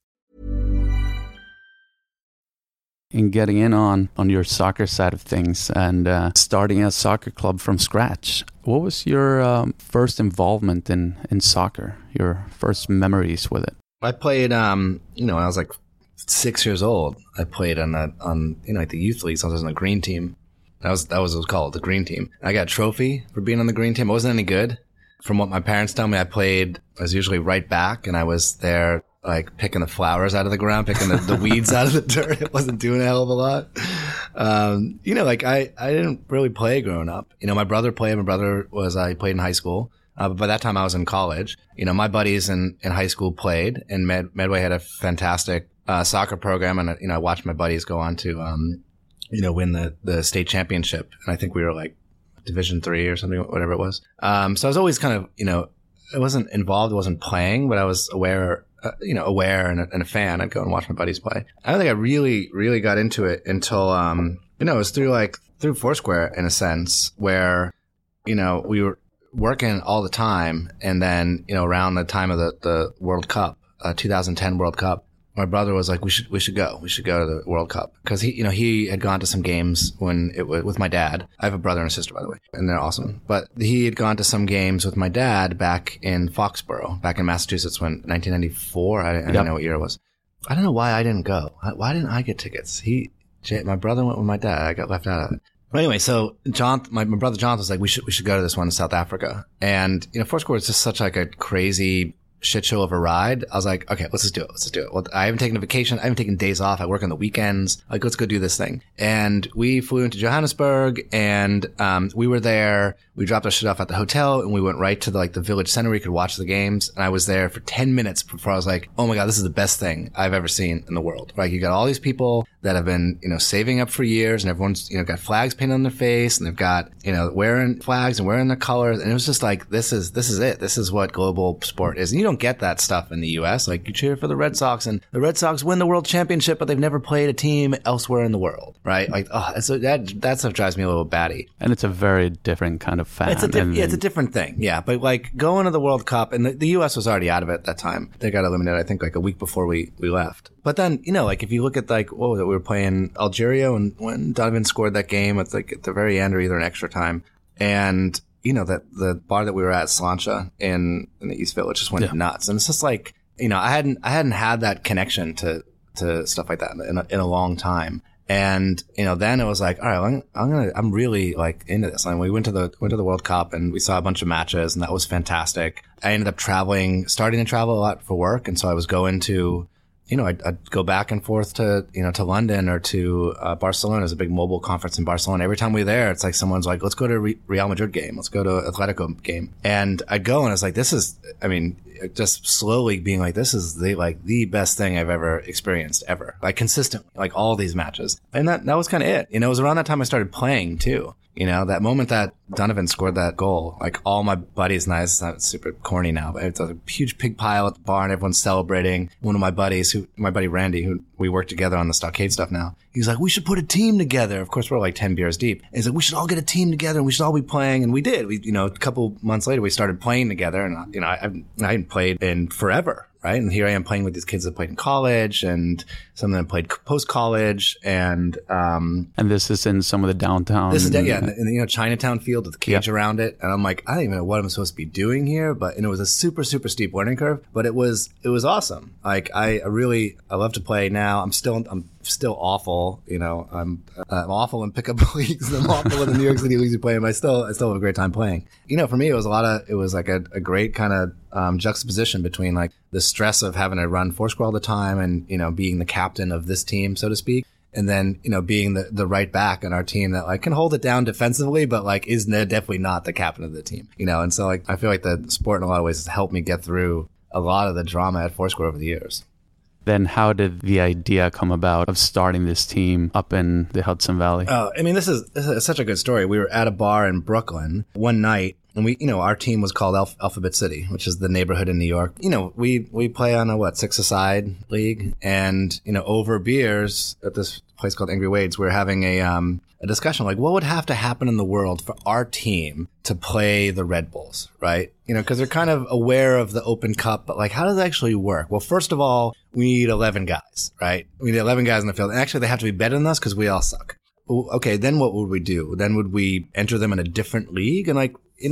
In getting in on your soccer side of things and starting a soccer club from scratch, what was your first involvement in soccer, your first memories with it? I played, when I was like 6 years old. I played on like the youth leagues. I was on the green team. That was what it was called, the green team. I got a trophy for being on the green team. I wasn't any good. From what my parents tell me, I was usually right back, and I was there like picking the flowers out of the ground, picking the weeds out of the dirt. It wasn't doing a hell of a lot. I didn't really play growing up. My brother played. He played in high school. But by that time I was in college. My buddies in high school played, and Medway had a fantastic soccer program, and I watched my buddies go on to win the state championship, and I think we were like Division III or something, whatever it was. So I was always kind of, I wasn't involved, I wasn't playing, but I was aware and a fan. I'd go and watch my buddies play. I don't think I really, really got into it until, it was through Foursquare in a sense, where, we were working all the time. And then, around the time of the World Cup, 2010 World Cup, my brother was like, we should go to the World Cup. Cause he had gone to some games with my dad. I have a brother and a sister, by the way, and they're awesome. But he had gone to some games with my dad back in Foxborough, back in Massachusetts, 1994. I don't know what year it was. I don't know why I didn't go. Why didn't I get tickets? My brother went with my dad. I got left out of it. But anyway, so my brother Jonathan was like, we should go to this one in South Africa. And, Foursquare is just such like a crazy shit show of a ride. I was like, okay, let's just do it. Well, I haven't taken a vacation. I haven't taken days off. I work on the weekends. Like, let's go do this thing. And we flew into Johannesburg, and we were there. We dropped our shit off at the hotel, and we went right to the village center where you could watch the games. And I was there for 10 minutes before I was like, oh my God, this is the best thing I've ever seen in the world. Right? You got all these people that have been, saving up for years, and everyone's, got flags painted on their face, and they've got, wearing flags and wearing their colors. And it was just like, this is it. This is what global sport is. And you don't get that stuff in the U.S. Like, you cheer for the Red Sox, and the Red Sox win the world championship, but they've never played a team elsewhere in the world. Right? Like, that stuff drives me a little batty. And it's a very different kind of fan. It's a different thing. Yeah. But like going to the World Cup, and the U.S. was already out of it at that time. They got eliminated, I think, like a week before we left. But then, if you look at what was it? We were playing Algeria when Donovan scored that game at the very end or either an extra time. And, that the bar that we were at, Slancha in the East Village, just went nuts. And it's just like, I hadn't had that connection to stuff like that in a long time. And, then it was like, all right, I'm really like into this. And we went to the World Cup, and we saw a bunch of matches, and that was fantastic. I ended up starting to travel a lot for work. And so I was going to, I'd go back and forth to London or to Barcelona. There's a big mobile conference in Barcelona. Every time we were there, it's like someone's like, let's go to Real Madrid game. Let's go to Atletico game. And I'd go, and I was like, just slowly being like, this is the best thing I've ever experienced ever. Like consistently, like all these matches. And that was kind of it. It was around that time I started playing too. That moment that Donovan scored that goal, like all my buddies, and it's not super corny now, but it's a huge pig pile at the bar and everyone's celebrating. One of my buddies, my buddy Randy, who we work together on the Stockade stuff now, he's like, we should put a team together. Of course, we're like 10 beers deep. And he's like, we should all get a team together and we should all be playing. And we did. A couple months later, we started playing together, and, I hadn't played in forever. Right. And here I am playing with these kids that played in college, and some of them played post-college. And this is in some of the downtown. This is, in Chinatown field with the cage around it. And I'm like, I don't even know what I'm supposed to be doing here. But, it was a super, super steep learning curve, but it was awesome. Like, I love to play now. I'm still awful. I'm awful in pickup leagues. I'm awful in the New York City leagues you play in, but I still have a great time playing. For me, it was like a great kind of juxtaposition between like the stress of having to run Foursquare all the time and, being the captain of this team, so to speak. And then, being the right back on our team that like can hold it down defensively, but like is definitely not the captain of the team, And so like, I feel like the sport in a lot of ways has helped me get through a lot of the drama at Foursquare over the years. Then how did the idea come about of starting this team up in the Hudson Valley? Oh, I mean, this is such a good story. We were at a bar in Brooklyn one night, and our team was called Alphabet City, which is the neighborhood in New York. We play on a 6-a-side league, and over beers at this place called Angry Wade's, we're having a discussion like, what would have to happen in the world for our team to play the Red Bulls, right? Because they're kind of aware of the Open Cup, but like, how does it actually work? Well, first of all, we need 11 guys, right? We need 11 guys in the field. And actually, they have to be better than us because we all suck. Well, okay, then what would we do? Then would we enter them in a different league? And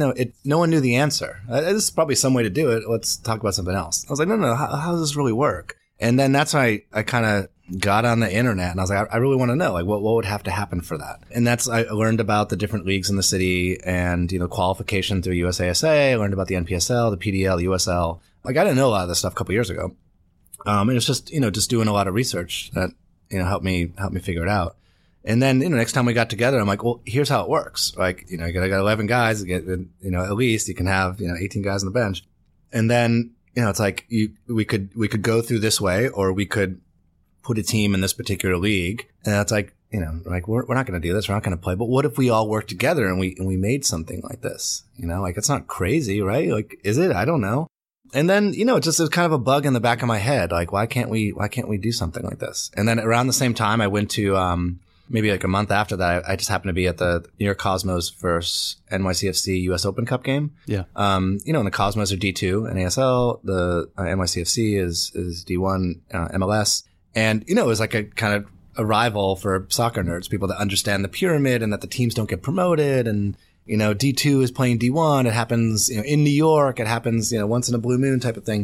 no one knew the answer. This is probably some way to do it. Let's talk about something else. I was like, no, how does this really work? And then that's why I kind of got on the internet and I was like, I really want to know, like, what would have to happen for that? And I learned about the different leagues in the city and, qualification through USASA. I learned about the NPSL, the PDL, the USL. Like, I didn't know a lot of this stuff a couple years ago. And it's just, just doing a lot of research that, helped me figure it out. And then, next time we got together, I'm like, well, here's how it works. Like, I got 11 guys, at least you can have, 18 guys on the bench. And then, it's like we could go through this way, or we could put a team in this particular league. And it's like, we're not going to do this. We're not going to play. But what if we all worked together and we made something like this? It's not crazy, right? Like, is it? I don't know. And then, it just is kind of a bug in the back of my head. Like, why can't we do something like this? And then around the same time, I went to, maybe like a month after that, I just happened to be at the New York Cosmos versus NYCFC US Open Cup game. Yeah. And the Cosmos are D2 NASL. The NYCFC is D1 MLS. And, it was like a kind of a rival for soccer nerds, people that understand the pyramid and that the teams don't get promoted. And, D2 is playing D1. It happens, in New York. It happens, once in a blue moon type of thing.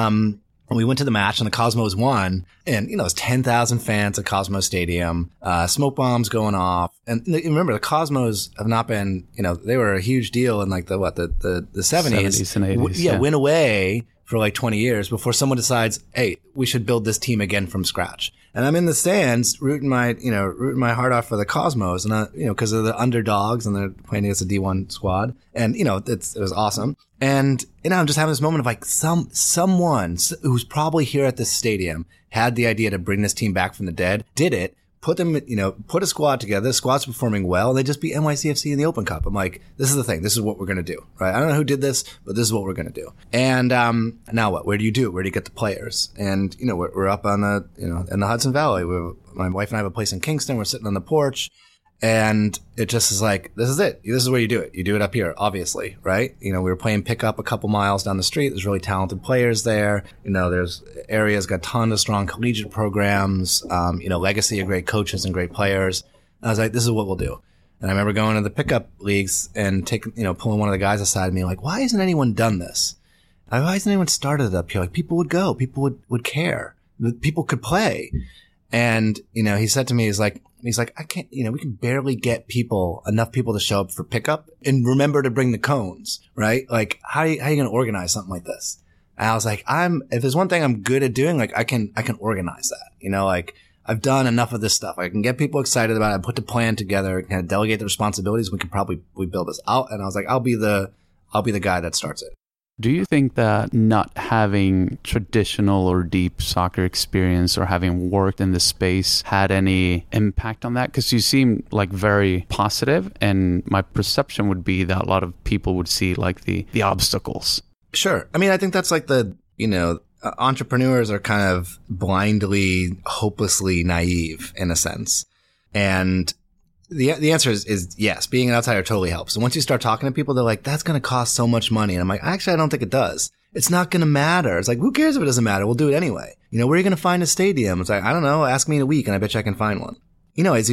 And we went to the match and the Cosmos won, and, it was 10,000 fans at Cosmos Stadium, smoke bombs going off. And remember, the Cosmos have not been, they were a huge deal in like the 70s. 70s and 80s. Yeah, went away for like 20 years before someone decides, hey, we should build this team again from scratch. And I'm in the stands rooting my heart off for the Cosmos, and because of the underdogs and they're playing against a D1 squad, and it was awesome. And I'm just having this moment of like someone who's probably here at this stadium had the idea to bring this team back from the dead, did it, put a squad together. The squad's performing well. They just beat NYCFC in the Open Cup. I'm like, this is the thing. This is what we're going to do, right? I don't know who did this, but this is what we're going to do. And now what? Where do you do it? Where do you get the players? And we're up on the in the Hudson Valley. My wife and I have a place in Kingston. We're sitting on the porch. And it just is like, this is it. This is where you do it. You do it up here, obviously, right? We were playing pickup a couple miles down the street. There's really talented players there. There's areas got a ton of strong collegiate programs, legacy of great coaches and great players. I was like, this is what we'll do. And I remember going to the pickup leagues and pulling one of the guys aside and being like, why hasn't anyone done this? Why hasn't anyone started it up here? Like, people would go, people would care, people could play. And, he said to me, he's like, I can't, we can barely get enough people to show up for pickup and remember to bring the cones, right? Like, how are you going to organize something like this? And I was like, if there's one thing I'm good at doing, like, I can organize that, like, I've done enough of this stuff. I can get people excited about it, put the plan together, kind of delegate the responsibilities. We build this out. And I was like, I'll be the guy that starts it. Do you think that not having traditional or deep soccer experience or having worked in the space had any impact on that? Because you seem like very positive, and my perception would be that a lot of people would see like the obstacles. Sure. I mean, I think that's like entrepreneurs are kind of blindly, hopelessly naive in a sense. And the answer is yes. Being an outsider totally helps. And once you start talking to people, they're like, that's going to cost so much money. And I'm like, actually, I don't think it does. It's not going to matter. It's like, who cares if it doesn't matter? We'll do it anyway. Where are you going to find a stadium? It's like, I don't know. Ask me in a week and I bet you I can find one. As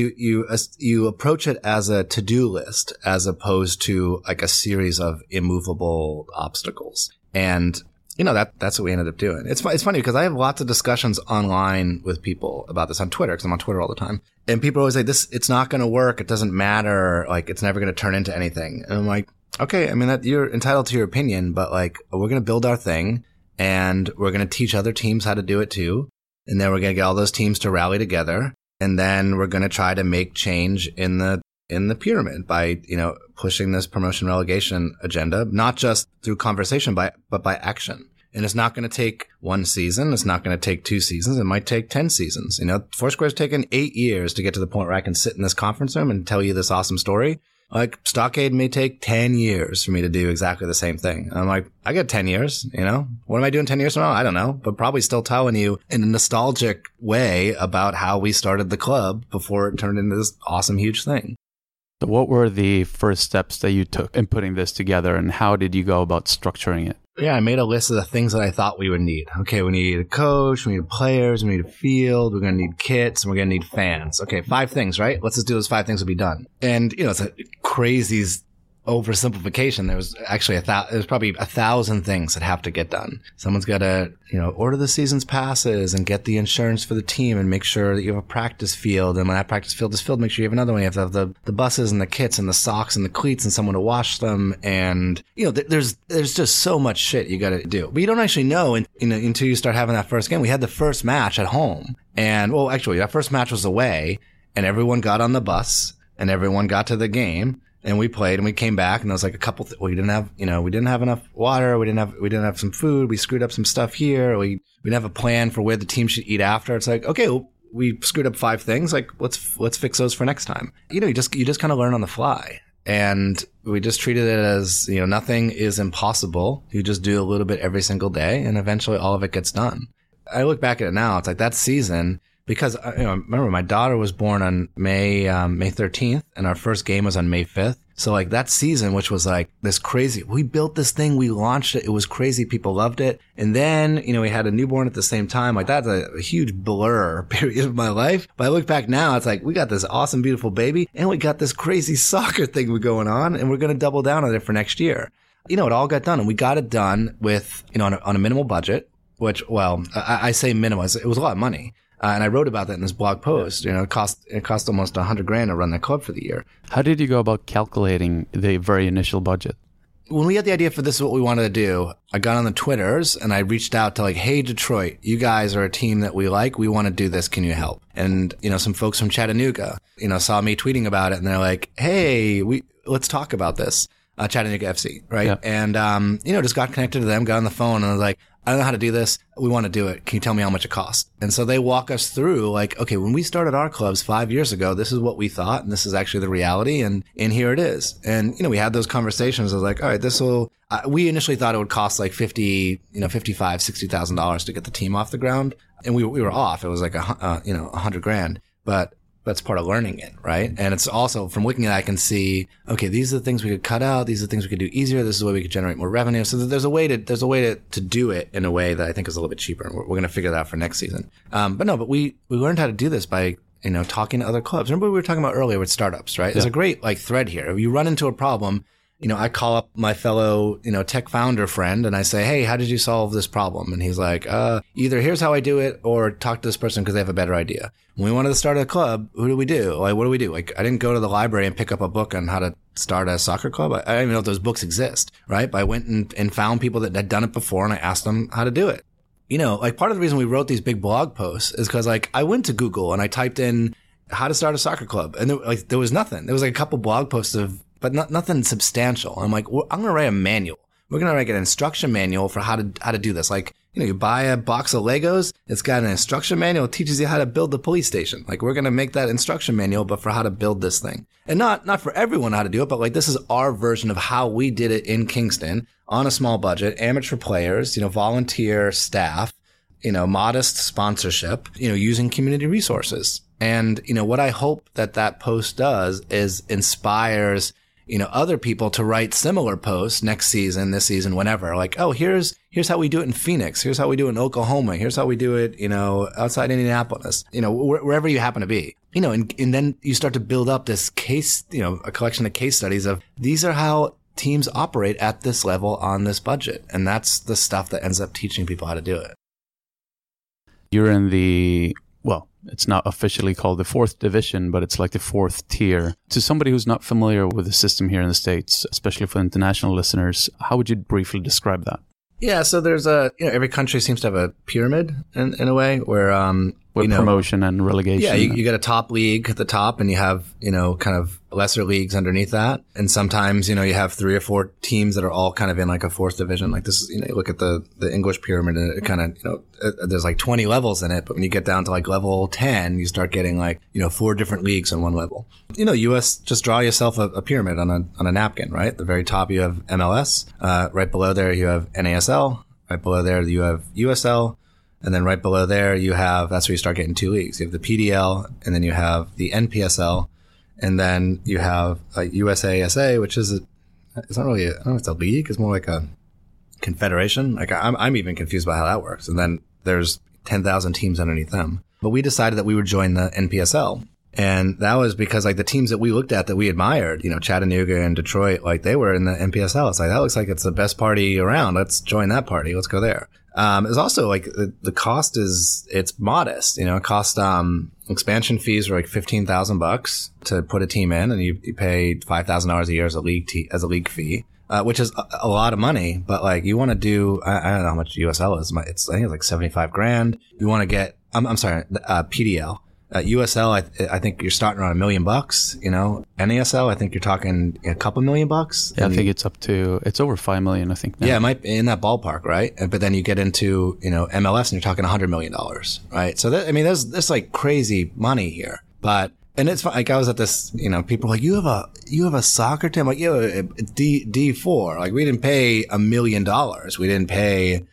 you approach it as a to-do list as opposed to like a series of immovable obstacles. And that's what we ended up doing. It's funny because I have lots of discussions online with people about this on Twitter, because I'm on Twitter all the time. And people always say, it's not going to work. It doesn't matter. Like, it's never going to turn into anything. And I'm like, okay, I mean, that you're entitled to your opinion, but like, we're going to build our thing and we're going to teach other teams how to do it too. And then we're going to get all those teams to rally together. And then we're going to try to make change in the pyramid by, pushing this promotion relegation agenda, not just through conversation, but by action. And it's not going to take one season. It's not going to take 2 seasons. It might take 10 seasons. Foursquare's taken 8 years to get to the point where I can sit in this conference room and tell you this awesome story. Like, Stockade may take 10 years for me to do exactly the same thing. I'm like, I got 10 years, What am I doing 10 years from now? I don't know. But probably still telling you in a nostalgic way about how we started the club before it turned into this awesome, huge thing. So what were the first steps that you took in putting this together, and how did you go about structuring it? Yeah, I made a list of the things that I thought we would need. Okay, we need a coach, we need players, we need a field, we're going to need kits, and we're going to need fans. Okay, 5 things, right? Let's just do those 5 things will be done. And, it's a crazy oversimplification. There was actually there's probably 1,000 things that have to get done. Someone's got to, order the season's passes and get the insurance for the team and make sure that you have a practice field. And when that practice field is filled, make sure you have another one. You have to have the buses and the kits and the socks and the cleats and someone to wash them. And, there's just so much shit you got to do. But you don't actually know until you start having that first game. We had the first match at home. And, well, actually, that first match was away and everyone got on the bus and everyone got to the game. And we played and we came back and there was like a couple, we didn't have enough water. We didn't have some food. We screwed up some stuff here. We didn't have a plan for where the team should eat after. It's like, okay, well, we screwed up 5 things. Like, let's fix those for next time. You just kind of learn on the fly. And we just treated it as, nothing is impossible. You just do a little bit every single day and eventually all of it gets done. I look back at it now. It's like that season. Because, remember, my daughter was born on May 13th, and our first game was on May 5th. So, like, that season, which was, like, this crazy, we built this thing, we launched it, it was crazy, people loved it. And then, we had a newborn at the same time. Like, that's a huge blur period of my life. But I look back now, it's like, we got this awesome, beautiful baby, and we got this crazy soccer thing going on, and we're going to double down on it for next year. It all got done, and we got it done with, on a minimal budget, which, well, I say minimal, it was a lot of money. And I wrote about that in this blog post. It cost almost $100,000 to run the club for the year. How did you go about calculating the very initial budget? When we had the idea for this is what we wanted to do, I got on the Twitters and I reached out to like, hey, Detroit, you guys are a team that we like. We want to do this. Can you help? And, some folks from Chattanooga, saw me tweeting about it and they're like, hey, let's talk about this. Chattanooga FC, right? Yeah. And, just got connected to them, got on the phone and I was like, I don't know how to do this. We want to do it. Can you tell me how much it costs? And so they walk us through like, okay, when we started our clubs 5 years ago, this is what we thought. And this is actually the reality. And here it is. And, we had those conversations. I was like, all right, we initially thought it would cost like $55,000, $60,000 to get the team off the ground. And we were off. It was like $100,000, but that's part of learning it, right? And it's also from looking at it, I can see, okay, these are the things we could cut out. These are the things we could do easier. This is the way we could generate more revenue. So there's a way to do it in a way that I think is a little bit cheaper. And we're going to figure that out for next season. But we learned how to do this by, talking to other clubs. Remember what we were talking about earlier with startups, right? Yeah. There's a great thread here. If you run into a problem, I call up my fellow, tech founder friend and I say, hey, how did you solve this problem? And he's like, either here's how I do it or talk to this person because they have a better idea. When we wanted to start a club, who do we do? Like, what do we do? Like, I didn't go to the library and pick up a book on how to start a soccer club. I don't even know if those books exist, right? But I went and found people that had done it before and I asked them how to do it. Part of the reason we wrote these big blog posts is because I went to Google and I typed in how to start a soccer club and there was nothing. There was like a couple blog posts but nothing substantial. I'm like, I'm going to write a manual. We're going to write an instruction manual for how to do this. Like, you buy a box of Legos. It's got an instruction manual. It teaches you how to build the police station. Like, we're going to make that instruction manual, but for how to build this thing. And not for everyone how to do it, but this is our version of how we did it in Kingston on a small budget, amateur players, volunteer staff, modest sponsorship, using community resources. And, what I hope that post does is inspires other people to write similar posts next season, this season, whenever. Like, oh, here's how we do it in Phoenix. Here's how we do it in Oklahoma. Here's how we do it, outside Indianapolis, wherever you happen to be, and then you start to build up this case, a collection of case studies of these are how teams operate at this level on this budget. And that's the stuff that ends up teaching people how to do it. You're in it's not officially called the 4th division, but it's like the 4th tier. To somebody who's not familiar with the system here in the States, especially for international listeners, how would you briefly describe that? Yeah, so there's every country seems to have a pyramid in a way where, with promotion and relegation. Yeah, you get a top league at the top and you have, kind of lesser leagues underneath that. And sometimes, you have 3 or 4 teams that are all kind of in like a 4th division. Like this is, you look at the English pyramid and it kind of, there's like 20 levels in it. But when you get down to like level 10, you start getting like, 4 different leagues on one level. US, just draw yourself a pyramid on a napkin, right? At the very top, you have MLS. Right below there, you have NASL. Right below there, you have USL. And then right below there, that's where you start getting 2 leagues. You have the PDL, and then you have the NPSL, and then you have USASA, which is it's not really, I don't know if it's a league, it's more like a confederation. Like I'm even confused about how that works. And then there's 10,000 teams underneath them. But we decided that we would join the NPSL. And that was because like the teams that we looked at that we admired, Chattanooga and Detroit, like they were in the NPSL. It's like, that looks like it's the best party around. Let's join that party. Let's go there. It's also like the cost it's modest, it cost, expansion fees are like $15,000 to put a team in, and you pay $5,000 a year as a league fee, which is a lot of money. But like you want to do, I don't know how much USL is. I think it's like $75,000. You want to get, I'm sorry, PDL. USL, I think you're starting around $1 million, NASL, I think you're talking a couple $1 million. Yeah, I think it's over 5 million, I think now. Yeah, it might be in that ballpark, right? But then you get into, MLS and you're talking $100 million, right? So there's like crazy money here. But, and it's like, I was at this, people are like, you have a soccer team? Like, D4. Like, we didn't pay $1 million. We didn't pay,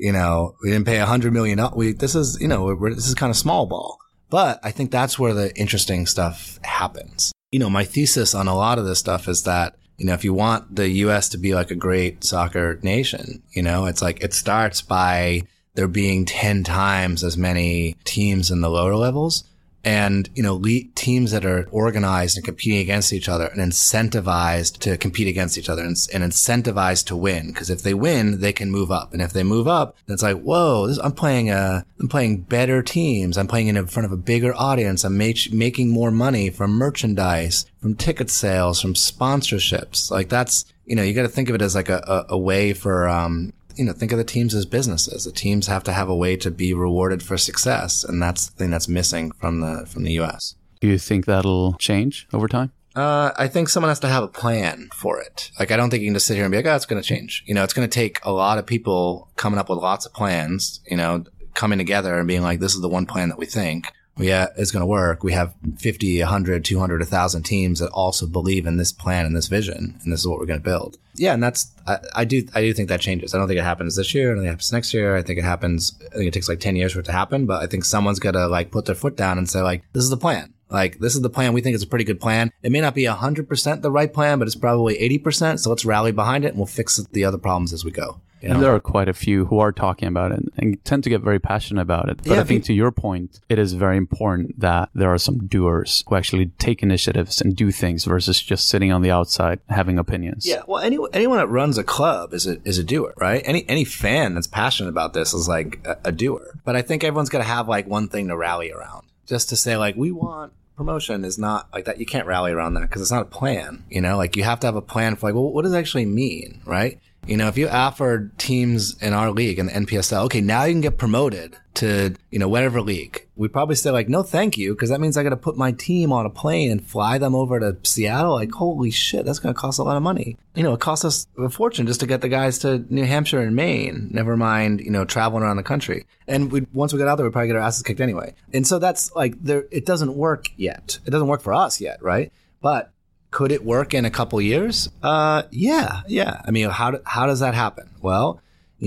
$100 million. This is kind of small ball. But I think that's where the interesting stuff happens. My thesis on a lot of this stuff is that, if you want the U.S. to be like a great soccer nation, it's like it starts by there being 10 times as many teams in the lower levels. And, teams that are organized and competing against each other and incentivized to compete against each other and incentivized to win. Because if they win, they can move up. And if they move up, then it's like, whoa, I'm playing better teams. I'm playing in front of a bigger audience. I'm making more money from merchandise, from ticket sales, from sponsorships. Like that's, you got to think of it as like a way for, think of the teams as businesses. The teams have to have a way to be rewarded for success. And that's the thing that's missing from the U.S. Do you think that'll change over time? I think someone has to have a plan for it. Like, I don't think you can just sit here and be like, it's going to change. It's going to take a lot of people coming up with lots of plans, coming together and being like, this is the one plan that we think it's going to work. We have 50, 100, 200, 1,000 teams that also believe in this plan and this vision, and this is what we're going to build. Yeah, and that's I do think that changes. I don't think it happens this year. I don't think it happens next year. I think it takes like 10 years for it to happen. But I think someone's got to like put their foot down and say like, this is the plan. Like, this is the plan. We think it's a pretty good plan. It may not be 100% the right plan, but it's probably 80%. So let's rally behind it and we'll fix the other problems as we go. And there are quite a few who are talking about it and tend to get very passionate about it. But yeah, I think to your point, it is very important that there are some doers who actually take initiatives and do things versus just sitting on the outside having opinions. Yeah, well, anyone that runs a club is a doer, right? Any fan that's passionate about this is like a doer. But I think everyone's got to have like one thing to rally around. Just to say like, we want promotion is not like that. You can't rally around that because it's not a plan, like you have to have a plan for like, well, what does it actually mean, right? If you offered teams in our league, in the NPSL, okay, now you can get promoted to, whatever league. We probably say like, no, thank you, because that means I got to put my team on a plane and fly them over to Seattle. Like, holy shit, that's going to cost a lot of money. It costs us a fortune just to get the guys to New Hampshire and Maine, never mind, traveling around the country. And once we get out there, we probably get our asses kicked anyway. And so that's like, it doesn't work yet. It doesn't work for us yet, right? But could it work in a couple years? Yeah. I mean, how does that happen? Well,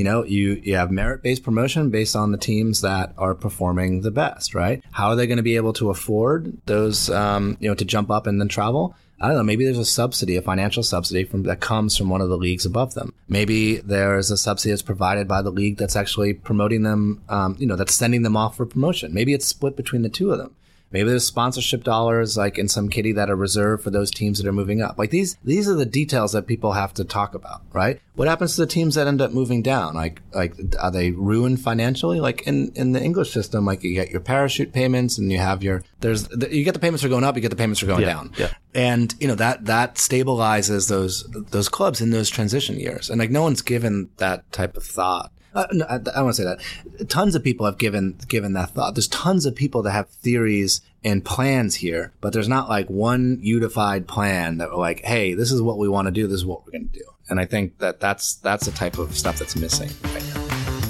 you have merit-based promotion based on the teams that are performing the best, right? How are they going to be able to afford those, to jump up and then travel? I don't know. Maybe there's a financial subsidy that comes from one of the leagues above them. Maybe there's a subsidy that's provided by the league that's actually promoting them, that's sending them off for promotion. Maybe it's split between the two of them. Maybe there's sponsorship dollars like in some kitty that are reserved for those teams that are moving up. Like these are the details that people have to talk about, right? What happens to the teams that end up moving down? Like are they ruined financially? Like in the English system, like you get your parachute payments and you have you get the payments for going up, you get the payments for going down. Yeah. And that stabilizes those clubs in those transition years. And like no one's given that type of thought. No, I want to say that. Tons of people have given that thought. There's tons of people that have theories and plans here, but there's not like one unified plan that we're like, hey, this is what we want to do. This is what we're going to do. And I think that's the type of stuff that's missing right now.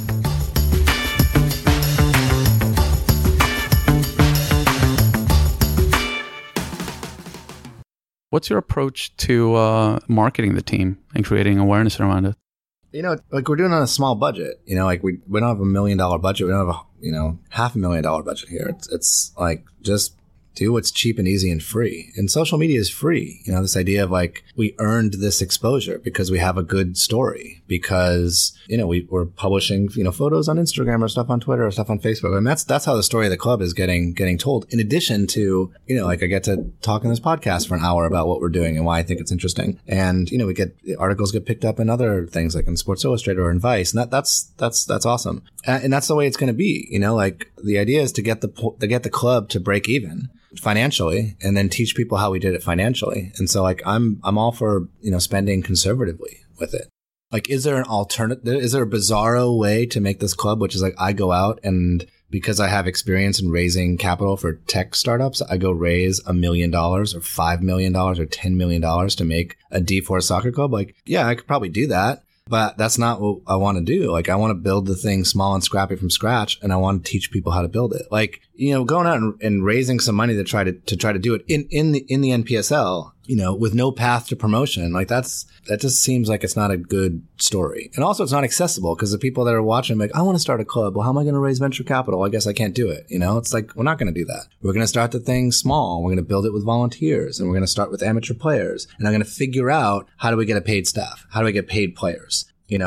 What's your approach to marketing the team and creating awareness around it? Like we're doing on a small budget. Like we don't have $1 million budget. We don't have $500,000 budget here. It's like just do what's cheap and easy and free. And social media is free. This idea of like we earned this exposure because we have a good story, because we're publishing photos on Instagram or stuff on Twitter or stuff on Facebook, and that's how the story of the club is getting told. In addition to like I get to talk in this podcast for an hour about what we're doing and why I think it's interesting, and we get articles get picked up in other things like in Sports Illustrated or in Vice, and that's awesome, and that's the way it's going to be. Like the idea is to get the club to break even financially, and then teach people how we did it financially. And so like I'm all for spending conservatively with it. Like, is there an alternative? Is there a bizarro way to make this club, which is like I go out and because I have experience in raising capital for tech startups, I go raise $1 million or $5 million or $10 million to make a D4 soccer club? Like, yeah, I could probably do that. But that's not what I want to do. Like, I want to build the thing small and scrappy from scratch, and I want to teach people how to build it. Like, going out and raising some money to try to do it in the NPSL, with no path to promotion. Like that just seems like it's not a good story. And also it's not accessible, because the people that are watching like, I want to start a club. Well, how am I going to raise venture capital? I guess I can't do it. It's like, we're not going to do that. We're going to start the thing small. We're going to build it with volunteers, and we're going to start with amateur players. And I'm going to figure out, how do we get a paid staff? How do we get paid players?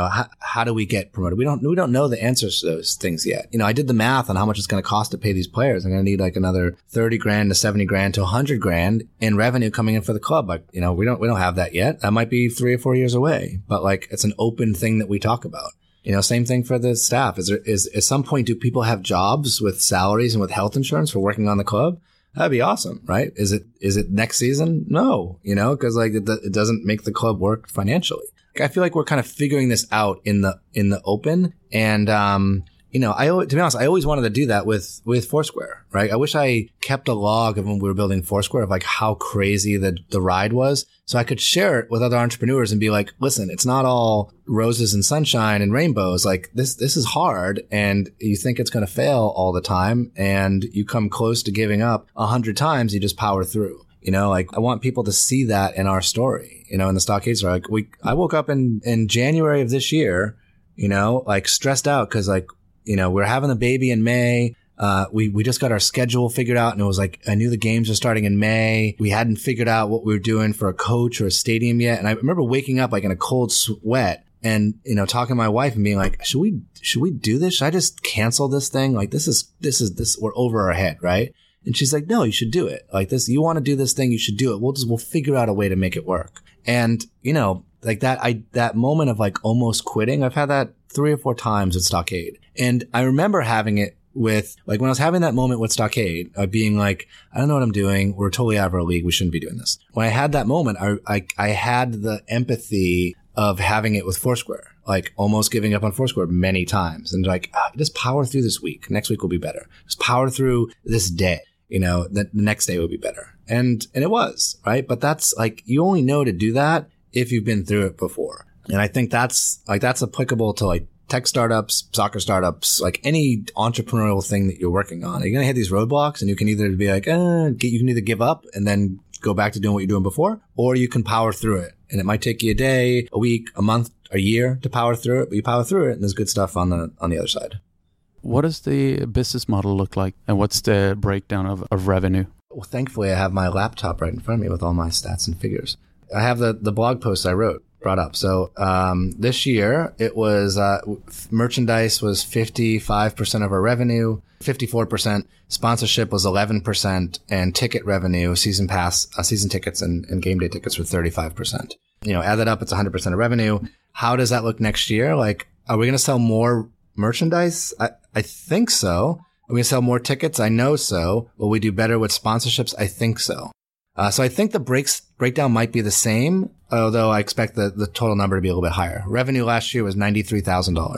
How do we get promoted? We don't know the answers to those things yet. I did the math on how much it's going to cost to pay these players. I'm going to need like another $30,000 to $70,000 to $100,000 in revenue coming in for the club. Like, we don't have that yet. That might be 3 or 4 years away, but like, it's an open thing that we talk about. Same thing for the staff. Is at some point, do people have jobs with salaries and with health insurance for working on the club? That'd be awesome, right? Is it next season? No, because like it doesn't make the club work financially. I feel like we're kind of figuring this out in the open. And, to be honest, I always wanted to do that with Foursquare, right? I wish I kept a log of when we were building Foursquare of like how crazy the ride was, so I could share it with other entrepreneurs and be like, listen, it's not all roses and sunshine and rainbows. Like this is hard, and you think it's going to fail all the time, and you come close to giving up 100 times, you just power through. Like I want people to see that in our story, in the Stockade story. Like I woke up in January of this year, like stressed out because like, we're having a baby in May. We just got our schedule figured out, and it was like, I knew the games were starting in May. We hadn't figured out what we were doing for a coach or a stadium yet. And I remember waking up like in a cold sweat and, talking to my wife and being like, should we do this? Should I just cancel this thing? Like this is, we're over our head, right? And she's like, no, you should do it. Like this, you want to do this thing, you should do it. We'll figure out a way to make it work. And, like that moment of like almost quitting, I've had that 3 or 4 times at Stockade. And I remember having it with like, when I was having that moment with Stockade, being like, I don't know what I'm doing. We're totally out of our league. We shouldn't be doing this. When I had that moment, I had the empathy of having it with Foursquare, like almost giving up on Foursquare many times. And like, just power through this week. Next week will be better. Just power through this day. The next day will be better. And it was, right? But that's like, you only know to do that if you've been through it before. And I think that's applicable to like tech startups, soccer startups, like any entrepreneurial thing that you're working on. You're going to hit these roadblocks, and you can either be like, you can either give up and then go back to doing what you're doing before, or you can power through it. And it might take you a day, a week, a month, a year to power through it, but you power through it, and there's good stuff on the other side. What does the business model look like, and what's the breakdown of revenue? Well, thankfully, I have my laptop right in front of me with all my stats and figures. I have the blog post I brought up. So this year, it was merchandise was 55% of our revenue, 54%. Sponsorship was 11%, and ticket revenue, season tickets and game day tickets were 35%. Add that up, it's 100% of revenue. How does that look next year? Like, are we going to sell more merchandise? I think so. Are we going to sell more tickets? I know so. Will we do better with sponsorships? I think so. So I think the breakdown might be the same, although I expect the total number to be a little bit higher. Revenue last year was $93,000.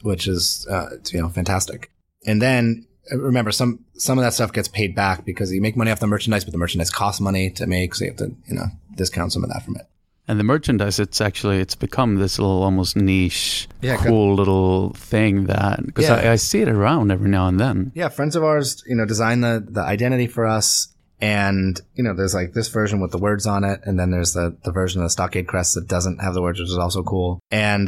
which is, fantastic. And then remember, some of that stuff gets paid back because you make money off the merchandise, but the merchandise costs money to make. So you have to, discount some of that from it. And the merchandise, it's become this little almost niche, cool little thing that, because I see it around every now and then. Yeah. Friends of ours, design the identity for us. And, there's like this version with the words on it. And then there's the version of the Stockade crest that doesn't have the words, which is also cool. And,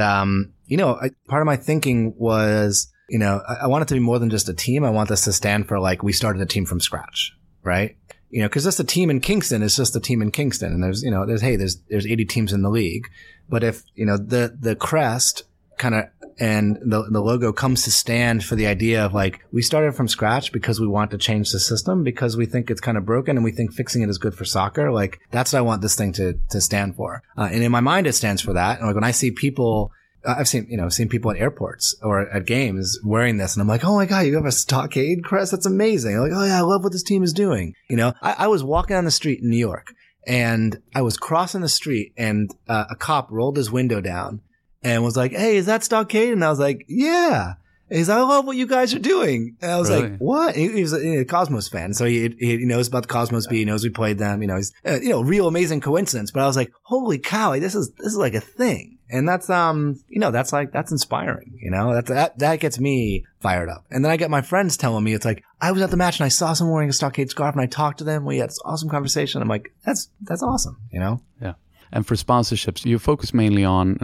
part of my thinking was, I want it to be more than just a team. I want this to stand for like, we started a team from scratch, right? Cause just a team in Kingston is just a team in Kingston. And there's 80 teams in the league. But if, the crest kind of, and the logo comes to stand for the idea of like, we started from scratch because we want to change the system, because we think it's kind of broken and we think fixing it is good for soccer. Like, that's what I want this thing to stand for. And in my mind, it stands for that. And like, when I see people, I've seen people at airports or at games wearing this, and I'm like, oh my God, you have a Stockade crest? That's amazing. I'm like, oh yeah, I love what this team is doing. I was walking down the street in New York, and I was crossing the street, and a cop rolled his window down and was like, hey, is that Stockade? And I was like, yeah. And he's like, I love what you guys are doing. And I was like, what? And he was a Cosmos fan. So he knows about the Cosmos Beat. He knows we played them. He's, real amazing coincidence. But I was like, holy cow, this is like a thing. And that's, that's inspiring. That gets me fired up. And then I get my friends telling me, it's like, I was at the match and I saw someone wearing a Stockade scarf and I talked to them. We had this awesome conversation. I'm like, that's awesome. Yeah. And for sponsorships, you focus mainly on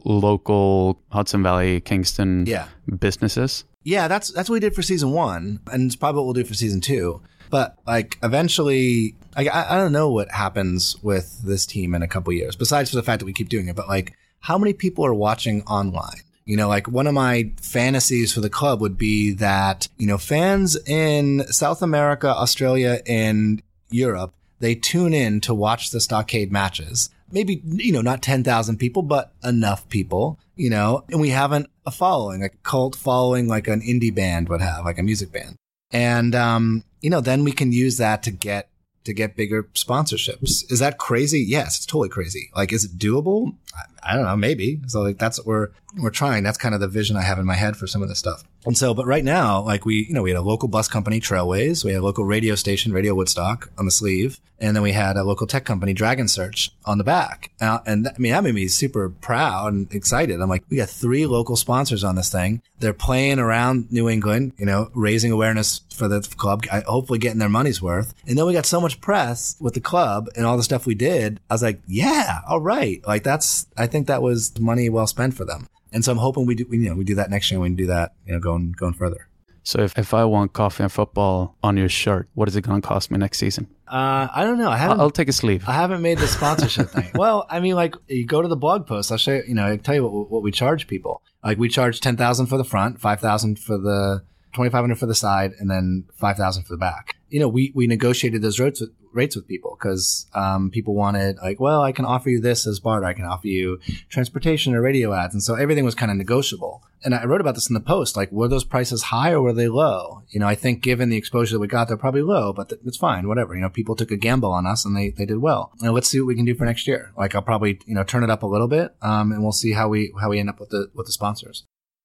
local Hudson Valley, Kingston businesses? Yeah, that's what we did for season 1, and it's probably what we'll do for season 2. But like eventually, I don't know what happens with this team in a couple years, besides for the fact that we keep doing it. But like, how many people are watching online? Like one of my fantasies for the club would be that, fans in South America, Australia, and Europe, they tune in to watch the Stockade matches. Maybe, not 10,000 people, but enough people, and we have a following, a cult following like an indie band would have, like a music band. And, then we can use that to get bigger sponsorships. Is that crazy? Yes, it's totally crazy. Like, is it doable? I don't know, maybe. So like, that's what we're trying. That's kind of the vision I have in my head for some of this stuff. And so, but right now, like we had a local bus company, Trailways. We had a local radio station, Radio Woodstock, on the sleeve. And then we had a local tech company, Dragon Search, on the back. And that made me super proud and excited. I'm like, we got 3 local sponsors on this thing. They're playing around New England, raising awareness for the club, hopefully getting their money's worth. And then we got so much press with the club and all the stuff we did. I was like, yeah, all right. Like I think that was money well spent for them. And so I'm hoping we do that next year. We can do that, going further. So if I want Coffee and Football on your shirt, what is it going to cost me next season? I don't know. I'll take a sleeve. I haven't made the sponsorship thing. Well, like you go to the blog post. I'll show you. I tell you what we charge people. Like we charge $10,000 for the front, $5,000 for the $2,500 for the side, and then $5,000 for the back. We negotiated those rates with people because people wanted like, well, I can offer you this as barter. I can offer you transportation or radio ads. And so everything was kind of negotiable. And I wrote about this in the post, like, were those prices high or were they low? I think given the exposure that we got, they're probably low, but it's fine, whatever. People took a gamble on us and they did well. And let's see what we can do for next year. Like I'll probably, turn it up a little bit, and we'll see how we end up with the sponsors.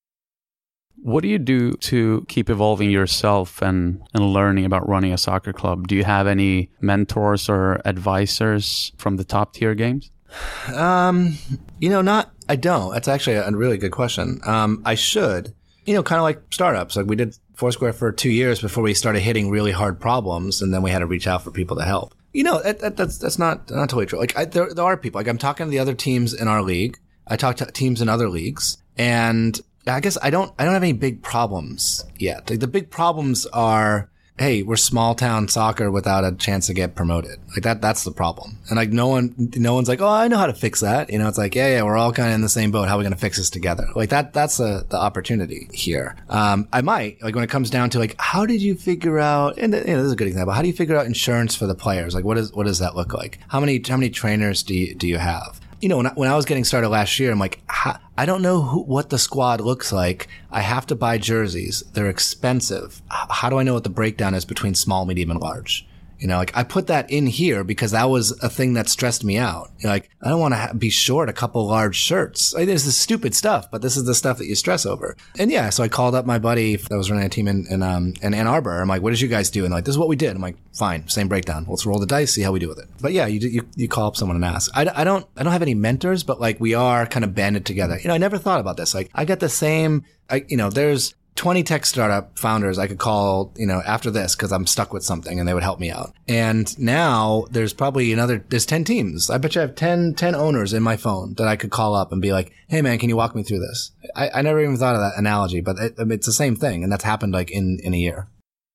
What do you do to keep evolving yourself and learning about running a soccer club? Do you have any mentors or advisors from the top tier games? I don't. That's actually a really good question. I should, kind of like startups. Like we did Foursquare for 2 years before we started hitting really hard problems. And then we had to reach out for people to help. That's not totally true. Like there are people, like I'm talking to the other teams in our league. I talk to teams in other leagues, and I guess I don't have any big problems yet. Like the big problems are, hey, we're small town soccer without a chance to get promoted. Like that's the problem. And like no one's like, oh, I know how to fix that. It's like, yeah, we're all kind of in the same boat. How are we going to fix this together? Like that's the opportunity here. I might, like when it comes down to like, how did you figure out, and this is a good example. How do you figure out insurance for the players? Like what does that look like? How many trainers do you have? When I was getting started last year, I'm like, I don't know what the squad looks like. I have to buy jerseys. They're expensive. How do I know what the breakdown is between small, medium, and large? You know, like I put that in here because that was a thing that stressed me out. You know, like I don't want to be short a couple large shirts. Like, this is stupid stuff, but this is the stuff that you stress over. And yeah, so I called up my buddy that was running a team in Ann Arbor. I'm like, what did you guys do? And like, this is what we did. I'm like, fine, same breakdown. Let's roll the dice, see how we do with it. But yeah, you call up someone and ask. I don't have any mentors, but like we are kind of banded together. You know, I never thought about this. Like I got the same, there's 20 tech startup founders I could call, after this because I'm stuck with something and they would help me out. And now there's probably there's 10 teams. I bet you I have 10 owners in my phone that I could call up and be like, hey man, can you walk me through this? I never even thought of that analogy, but it's the same thing. And that's happened like in a year.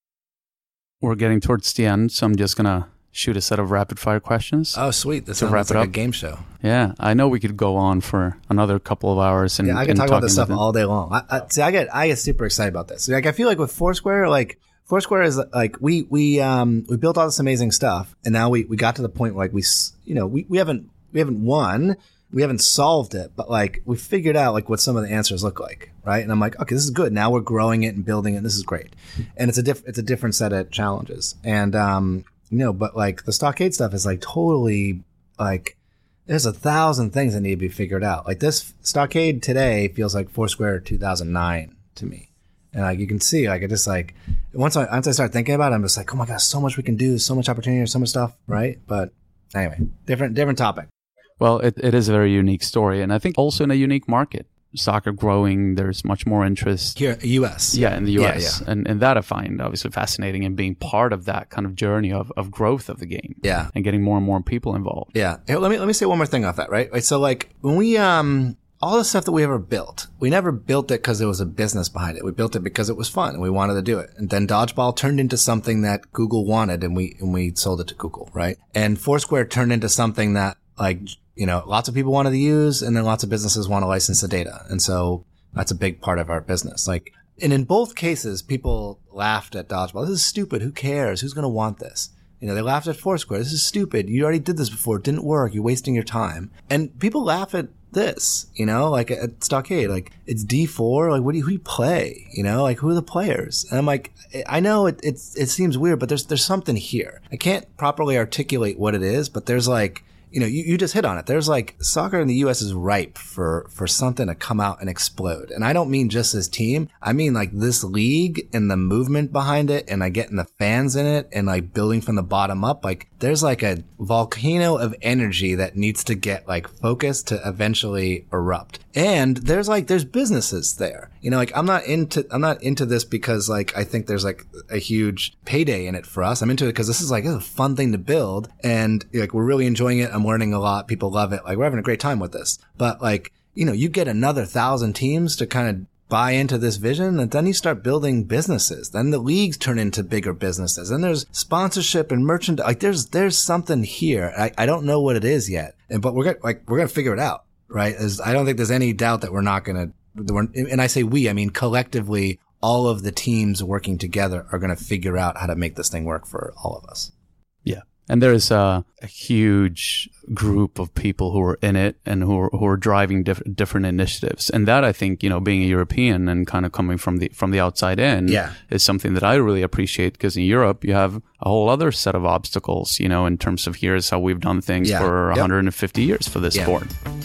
We're getting towards the end, so I'm just going to shoot a set of rapid fire questions. Oh, sweet. This sounds like a game show. Yeah. I know we could go on for another couple of hours. And I can talk about this stuff all day long. I get super excited about this. Like, I feel like with Foursquare, like Foursquare is like, we built all this amazing stuff. And now we got to the point where like we haven't won. We haven't solved it, but like we figured out like what some of the answers look like. Right. And I'm like, okay, this is good. Now we're growing it and building it. This is great. And it's a different set of challenges. And, but like the Stockade stuff is like totally like there's 1,000 things that need to be figured out. Like this Stockade today feels like Foursquare 2009 to me. And like you can see, like it just like once I start thinking about it, I'm just like, oh my gosh, so much we can do, so much opportunity, so much stuff, right? But anyway, different topic. Well, it is a very unique story, and I think also in a unique market. Soccer growing, there's much more interest. Here, U.S. Yeah, in the U.S. Yeah. And that I find obviously fascinating and being part of that kind of journey of growth of the game. Yeah. And getting more and more people involved. Yeah. Here, let me say one more thing off that, right? So like when we, all the stuff that we ever built, we never built it because there was a business behind it. We built it because it was fun and we wanted to do it. And then Dodgeball turned into something that Google wanted and we sold it to Google, right? And Foursquare turned into something that like, lots of people wanted to use and then lots of businesses want to license the data. And so that's a big part of our business. Like, and in both cases, people laughed at Dodgeball. This is stupid. Who cares? Who's going to want this? They laughed at Foursquare. This is stupid. You already did this before. It didn't work. You're wasting your time. And people laugh at this, like at Stockade, like it's D4. Like, who do you play? Like who are the players? And I'm like, I know it seems weird, but there's something here. I can't properly articulate what it is, but there's like, you just hit on it. There's like soccer in the U.S. is ripe for something to come out and explode. And I don't mean just this team. I mean like this league and the movement behind it and like getting the fans in it and like building from the bottom up. Like there's like a volcano of energy that needs to get like focused to eventually erupt. And there's businesses there. Like I'm not into this because like I think there's like a huge payday in it for us. I'm into it because this is a fun thing to build and like we're really enjoying it. I'm learning a lot. People love it. Like we're having a great time with this. But like, you get another 1,000 teams to kind of buy into this vision and then you start building businesses. Then the leagues turn into bigger businesses and there's sponsorship and merchandise. Like there's something here. I don't know what it is yet. But we're going to figure it out. Right. I don't think there's any doubt that we're not going to, and I say we, I mean, collectively, all of the teams working together are going to figure out how to make this thing work for all of us. Yeah. And there's a huge group of people who are in it and who are driving different initiatives. And that I think, being a European and kind of coming from the outside in is something that I really appreciate because in Europe you have a whole other set of obstacles, in terms of here's how we've done things for 150 years for this sport.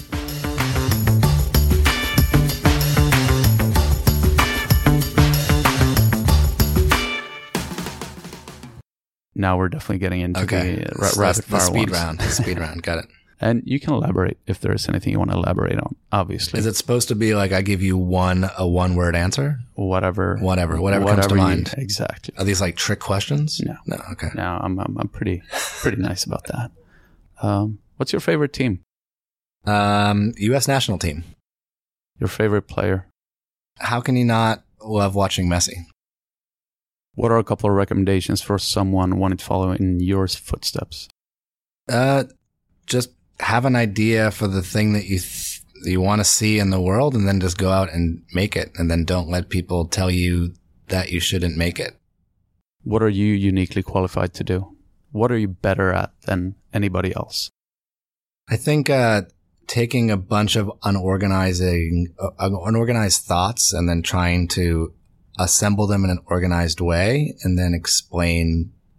Now we're definitely getting into the rapid fire speed round. Speed round. Got it. And you can elaborate if there is anything you want to elaborate on, obviously. Is it supposed to be like I give you a one-word answer? Whatever comes to mind. Exactly. Are these like trick questions? No. Okay. No, I'm pretty nice about that. What's your favorite team? U.S. national team. Your favorite player? How can you not love watching Messi? What are a couple of recommendations for someone wanting to follow in your footsteps? Just have an idea for the thing that you want to see in the world and then just go out and make it. And then don't let people tell you that you shouldn't make it. What are you uniquely qualified to do? What are you better at than anybody else? I think taking a bunch of unorganized thoughts and then trying to assemble them in an organized way and then explain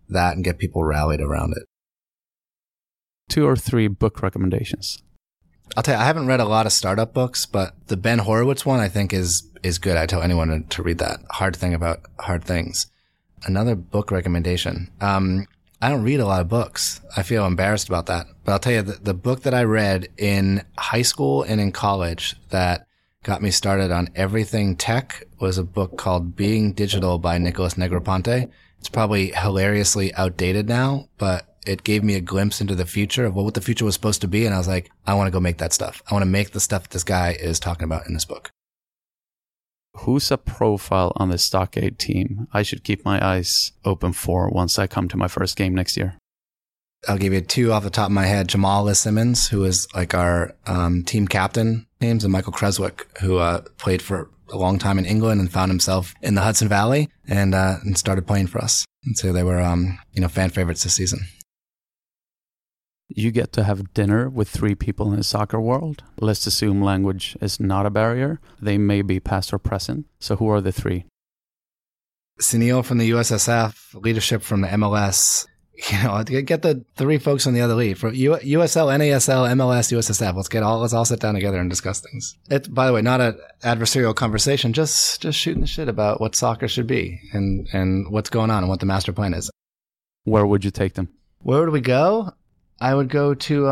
that and get people rallied around it. 2 or 3 book recommendations. I'll tell you, I haven't read a lot of startup books, but the Ben Horowitz one I think is good. I tell anyone to read that. Hard Thing About Hard Things. Another book recommendation. I don't read a lot of books. I feel embarrassed about that. But I'll tell you, the book that I read in high school and in college that got me started on everything tech was a book called Being Digital by Nicholas Negroponte. It's probably hilariously outdated now, but it gave me a glimpse into the future of what the future was supposed to be. And I was like, I want to go make that stuff. I want to make the stuff this guy is talking about in this book. Who's a profile on the Stockade team I should keep my eyes open for once I come to my first game next year? I'll give you 2 off the top of my head. Jamal Simmons, who is like our team captain, and Michael Creswick, who played for a long time in England and found himself in the Hudson Valley and started playing for us. And so they were, fan favorites this season. You get to have dinner with 3 people in the soccer world. Let's assume language is not a barrier. They may be past or present. So who are the 3? Sunil from the USSF, leadership from the MLS. Get the 3 folks from the other league. From USL, NASL, MLS, USSF. Let's all sit down together and discuss things. It's, by the way, not an adversarial conversation, just shooting the shit about what soccer should be and what's going on and what the master plan is. Where would you take them? Where would we go? I would go to,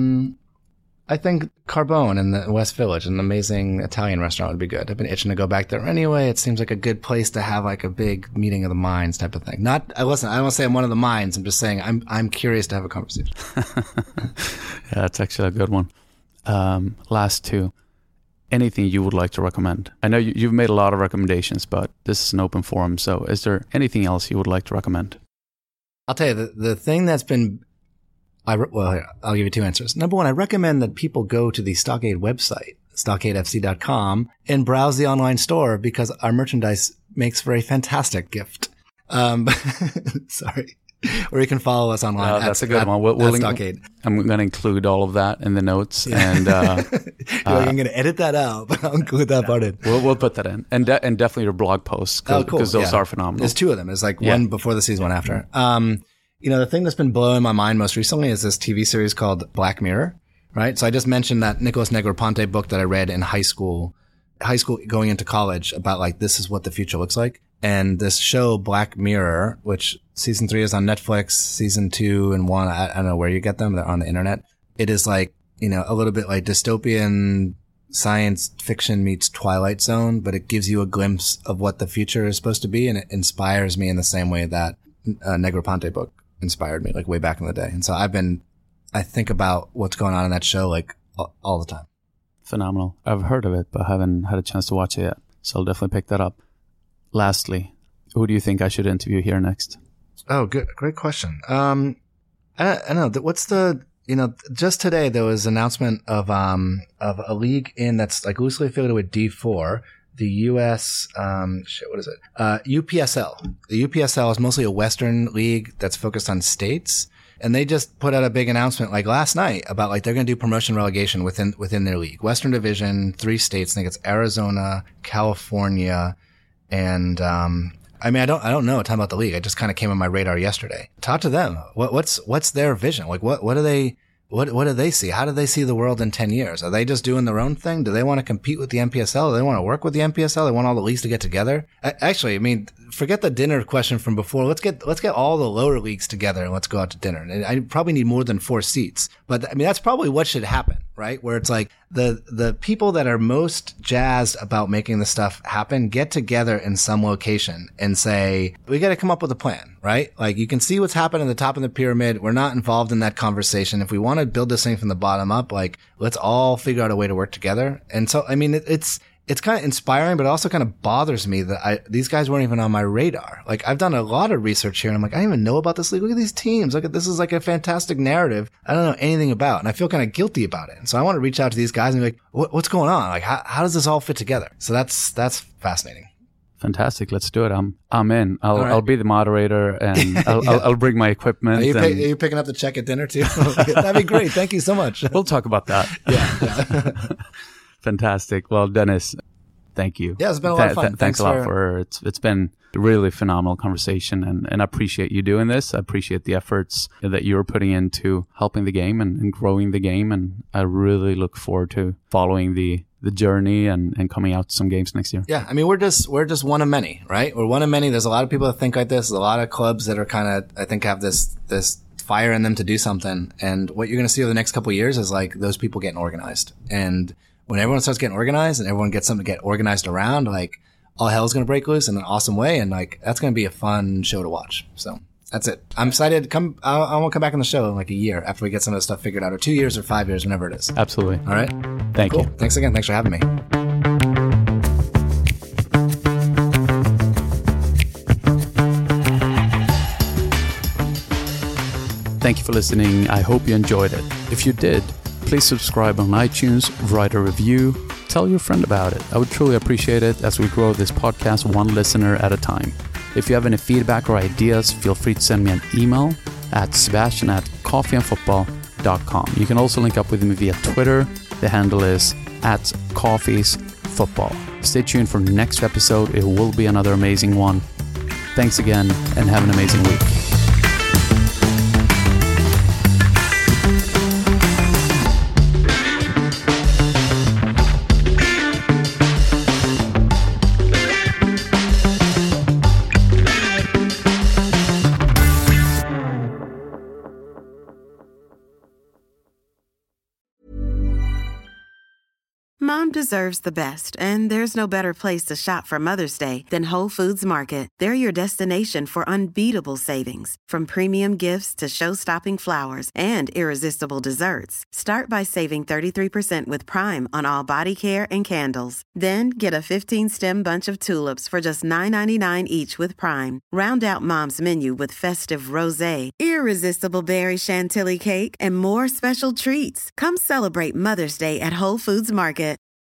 I think Carbone in the West Village, an amazing Italian restaurant would be good. I've been itching to go back there anyway. It seems like a good place to have like a big meeting of the minds type of thing. I don't say I'm one of the minds. I'm just saying I'm curious to have a conversation. Yeah, that's actually a good one. Last 2. Anything you would like to recommend? I know you've made a lot of recommendations, but this is an open forum. So is there anything else you would like to recommend? I'll tell you, the thing that's been... I'll give you 2 answers. Number 1, I recommend that people go to the Stockade website, stockadefc.com, and browse the online store because our merchandise makes for a fantastic gift. Sorry. Or you can follow us online. That's a good one. We'll Stockade. I'm going to include all of that in the notes. Yeah. And I'm going to edit that out, but I'll include that part in. We'll put that in. And definitely your blog posts because those are phenomenal. There's 2 of them. There's like one before the season, one after. The thing that's been blowing my mind most recently is this TV series called Black Mirror, right? So I just mentioned that Nicholas Negroponte book that I read in high school going into college about like, this is what the future looks like. And this show, Black Mirror, which season 3 is on Netflix, season 2 and 1, I don't know where you get them. They're on the internet. It is like, a little bit like dystopian science fiction meets Twilight Zone, but it gives you a glimpse of what the future is supposed to be. And it inspires me in the same way that Negroponte book inspired me, like way back in the day. And so I think about what's going on in that show like all the time. Phenomenal. I've heard of it, but haven't had a chance to watch it yet. So I'll definitely pick that up. Lastly, who do you think I should interview here next? Oh, good. Great question. I don't know. What's the, just today there was an announcement of a league that's like loosely affiliated with D4. The U.S., what is it? UPSL. The UPSL is mostly a Western league that's focused on states. And they just put out a big announcement like last night about like they're going to do promotion relegation within their league. Western Division, 3 states. I think it's Arizona, California, and, I don't know a ton about the league. It just kind of came on my radar yesterday. Talk to them. What's their vision? Like what do they see? How do they see the world in 10 years? Are they just doing their own thing? Do they want to compete with the NPSL? Do they want to work with the NPSL? They want all the leagues to get together? Actually, forget the dinner question from before. Let's get all the lower leagues together and let's go out to dinner. And I probably need more than 4 seats. But that's probably what should happen, right? Where it's like the people that are most jazzed about making this stuff happen get together in some location and say, we got to come up with a plan, right? Like you can see what's happening at the top of the pyramid. We're not involved in that conversation. If we want to build this thing from the bottom up, like let's all figure out a way to work together. And so, it's kind of inspiring, but it also kind of bothers me that these guys weren't even on my radar. Like I've done a lot of research here and I'm like, I didn't even know about this league. Look at these teams. This is like a fantastic narrative I don't know anything about. And I feel kind of guilty about it. And so I want to reach out to these guys and be like, what's going on? Like how does this all fit together? So that's fascinating. Fantastic. Let's do it. I'm in. I'll be the moderator and I'll bring my equipment. Are you picking up the check at dinner too? That'd be great. Thank you so much. We'll talk about that. Yeah. Fantastic. Well, Dennis, thank you. Yeah, it's been a lot of fun. Thanks a lot for it's been Really phenomenal conversation, and I appreciate you doing this. I appreciate the efforts that you're putting into helping the game and growing the game, and I really look forward to following the journey and coming out to some games next year. Yeah, I mean, we're just one of many, right? We're one of many. There's a lot of people that think like this. There's a lot of clubs that are kind of, I think, have this fire in them to do something. And what you're going to see over the next couple of years is like those people getting organized. And when everyone starts getting organized and everyone gets something to get organized around, like all hell's going to break loose in an awesome way. And like, that's going to be a fun show to watch. So that's it. I'm excited. I want to come back on the show in like a year after we get some of this stuff figured out, or 2 years or 5 years, whenever it is. Absolutely. All right. Thank you. Thanks again. Thanks for having me. Thank you for listening. I hope you enjoyed it. If you did, please subscribe on iTunes, write a review, tell your friend about it. I would truly appreciate it as we grow this podcast one listener at a time. If you have any feedback or ideas, feel free to send me an email at sebastian@coffeeandfootball.com. You can also link up with me via Twitter. The handle is @coffeesfootball. Stay tuned for next episode. It will be another amazing one. Thanks again, and have an amazing week. Mom deserves the best, and there's no better place to shop for Mother's Day than Whole Foods Market. They're your destination for unbeatable savings, from premium gifts to show-stopping flowers and irresistible desserts. Start by saving 33% with Prime on all body care and candles. Then get a 15-stem bunch of tulips for just $9.99 each with Prime. Round out Mom's menu with festive rosé, irresistible berry chantilly cake, and more special treats. Come celebrate Mother's Day at Whole Foods Market.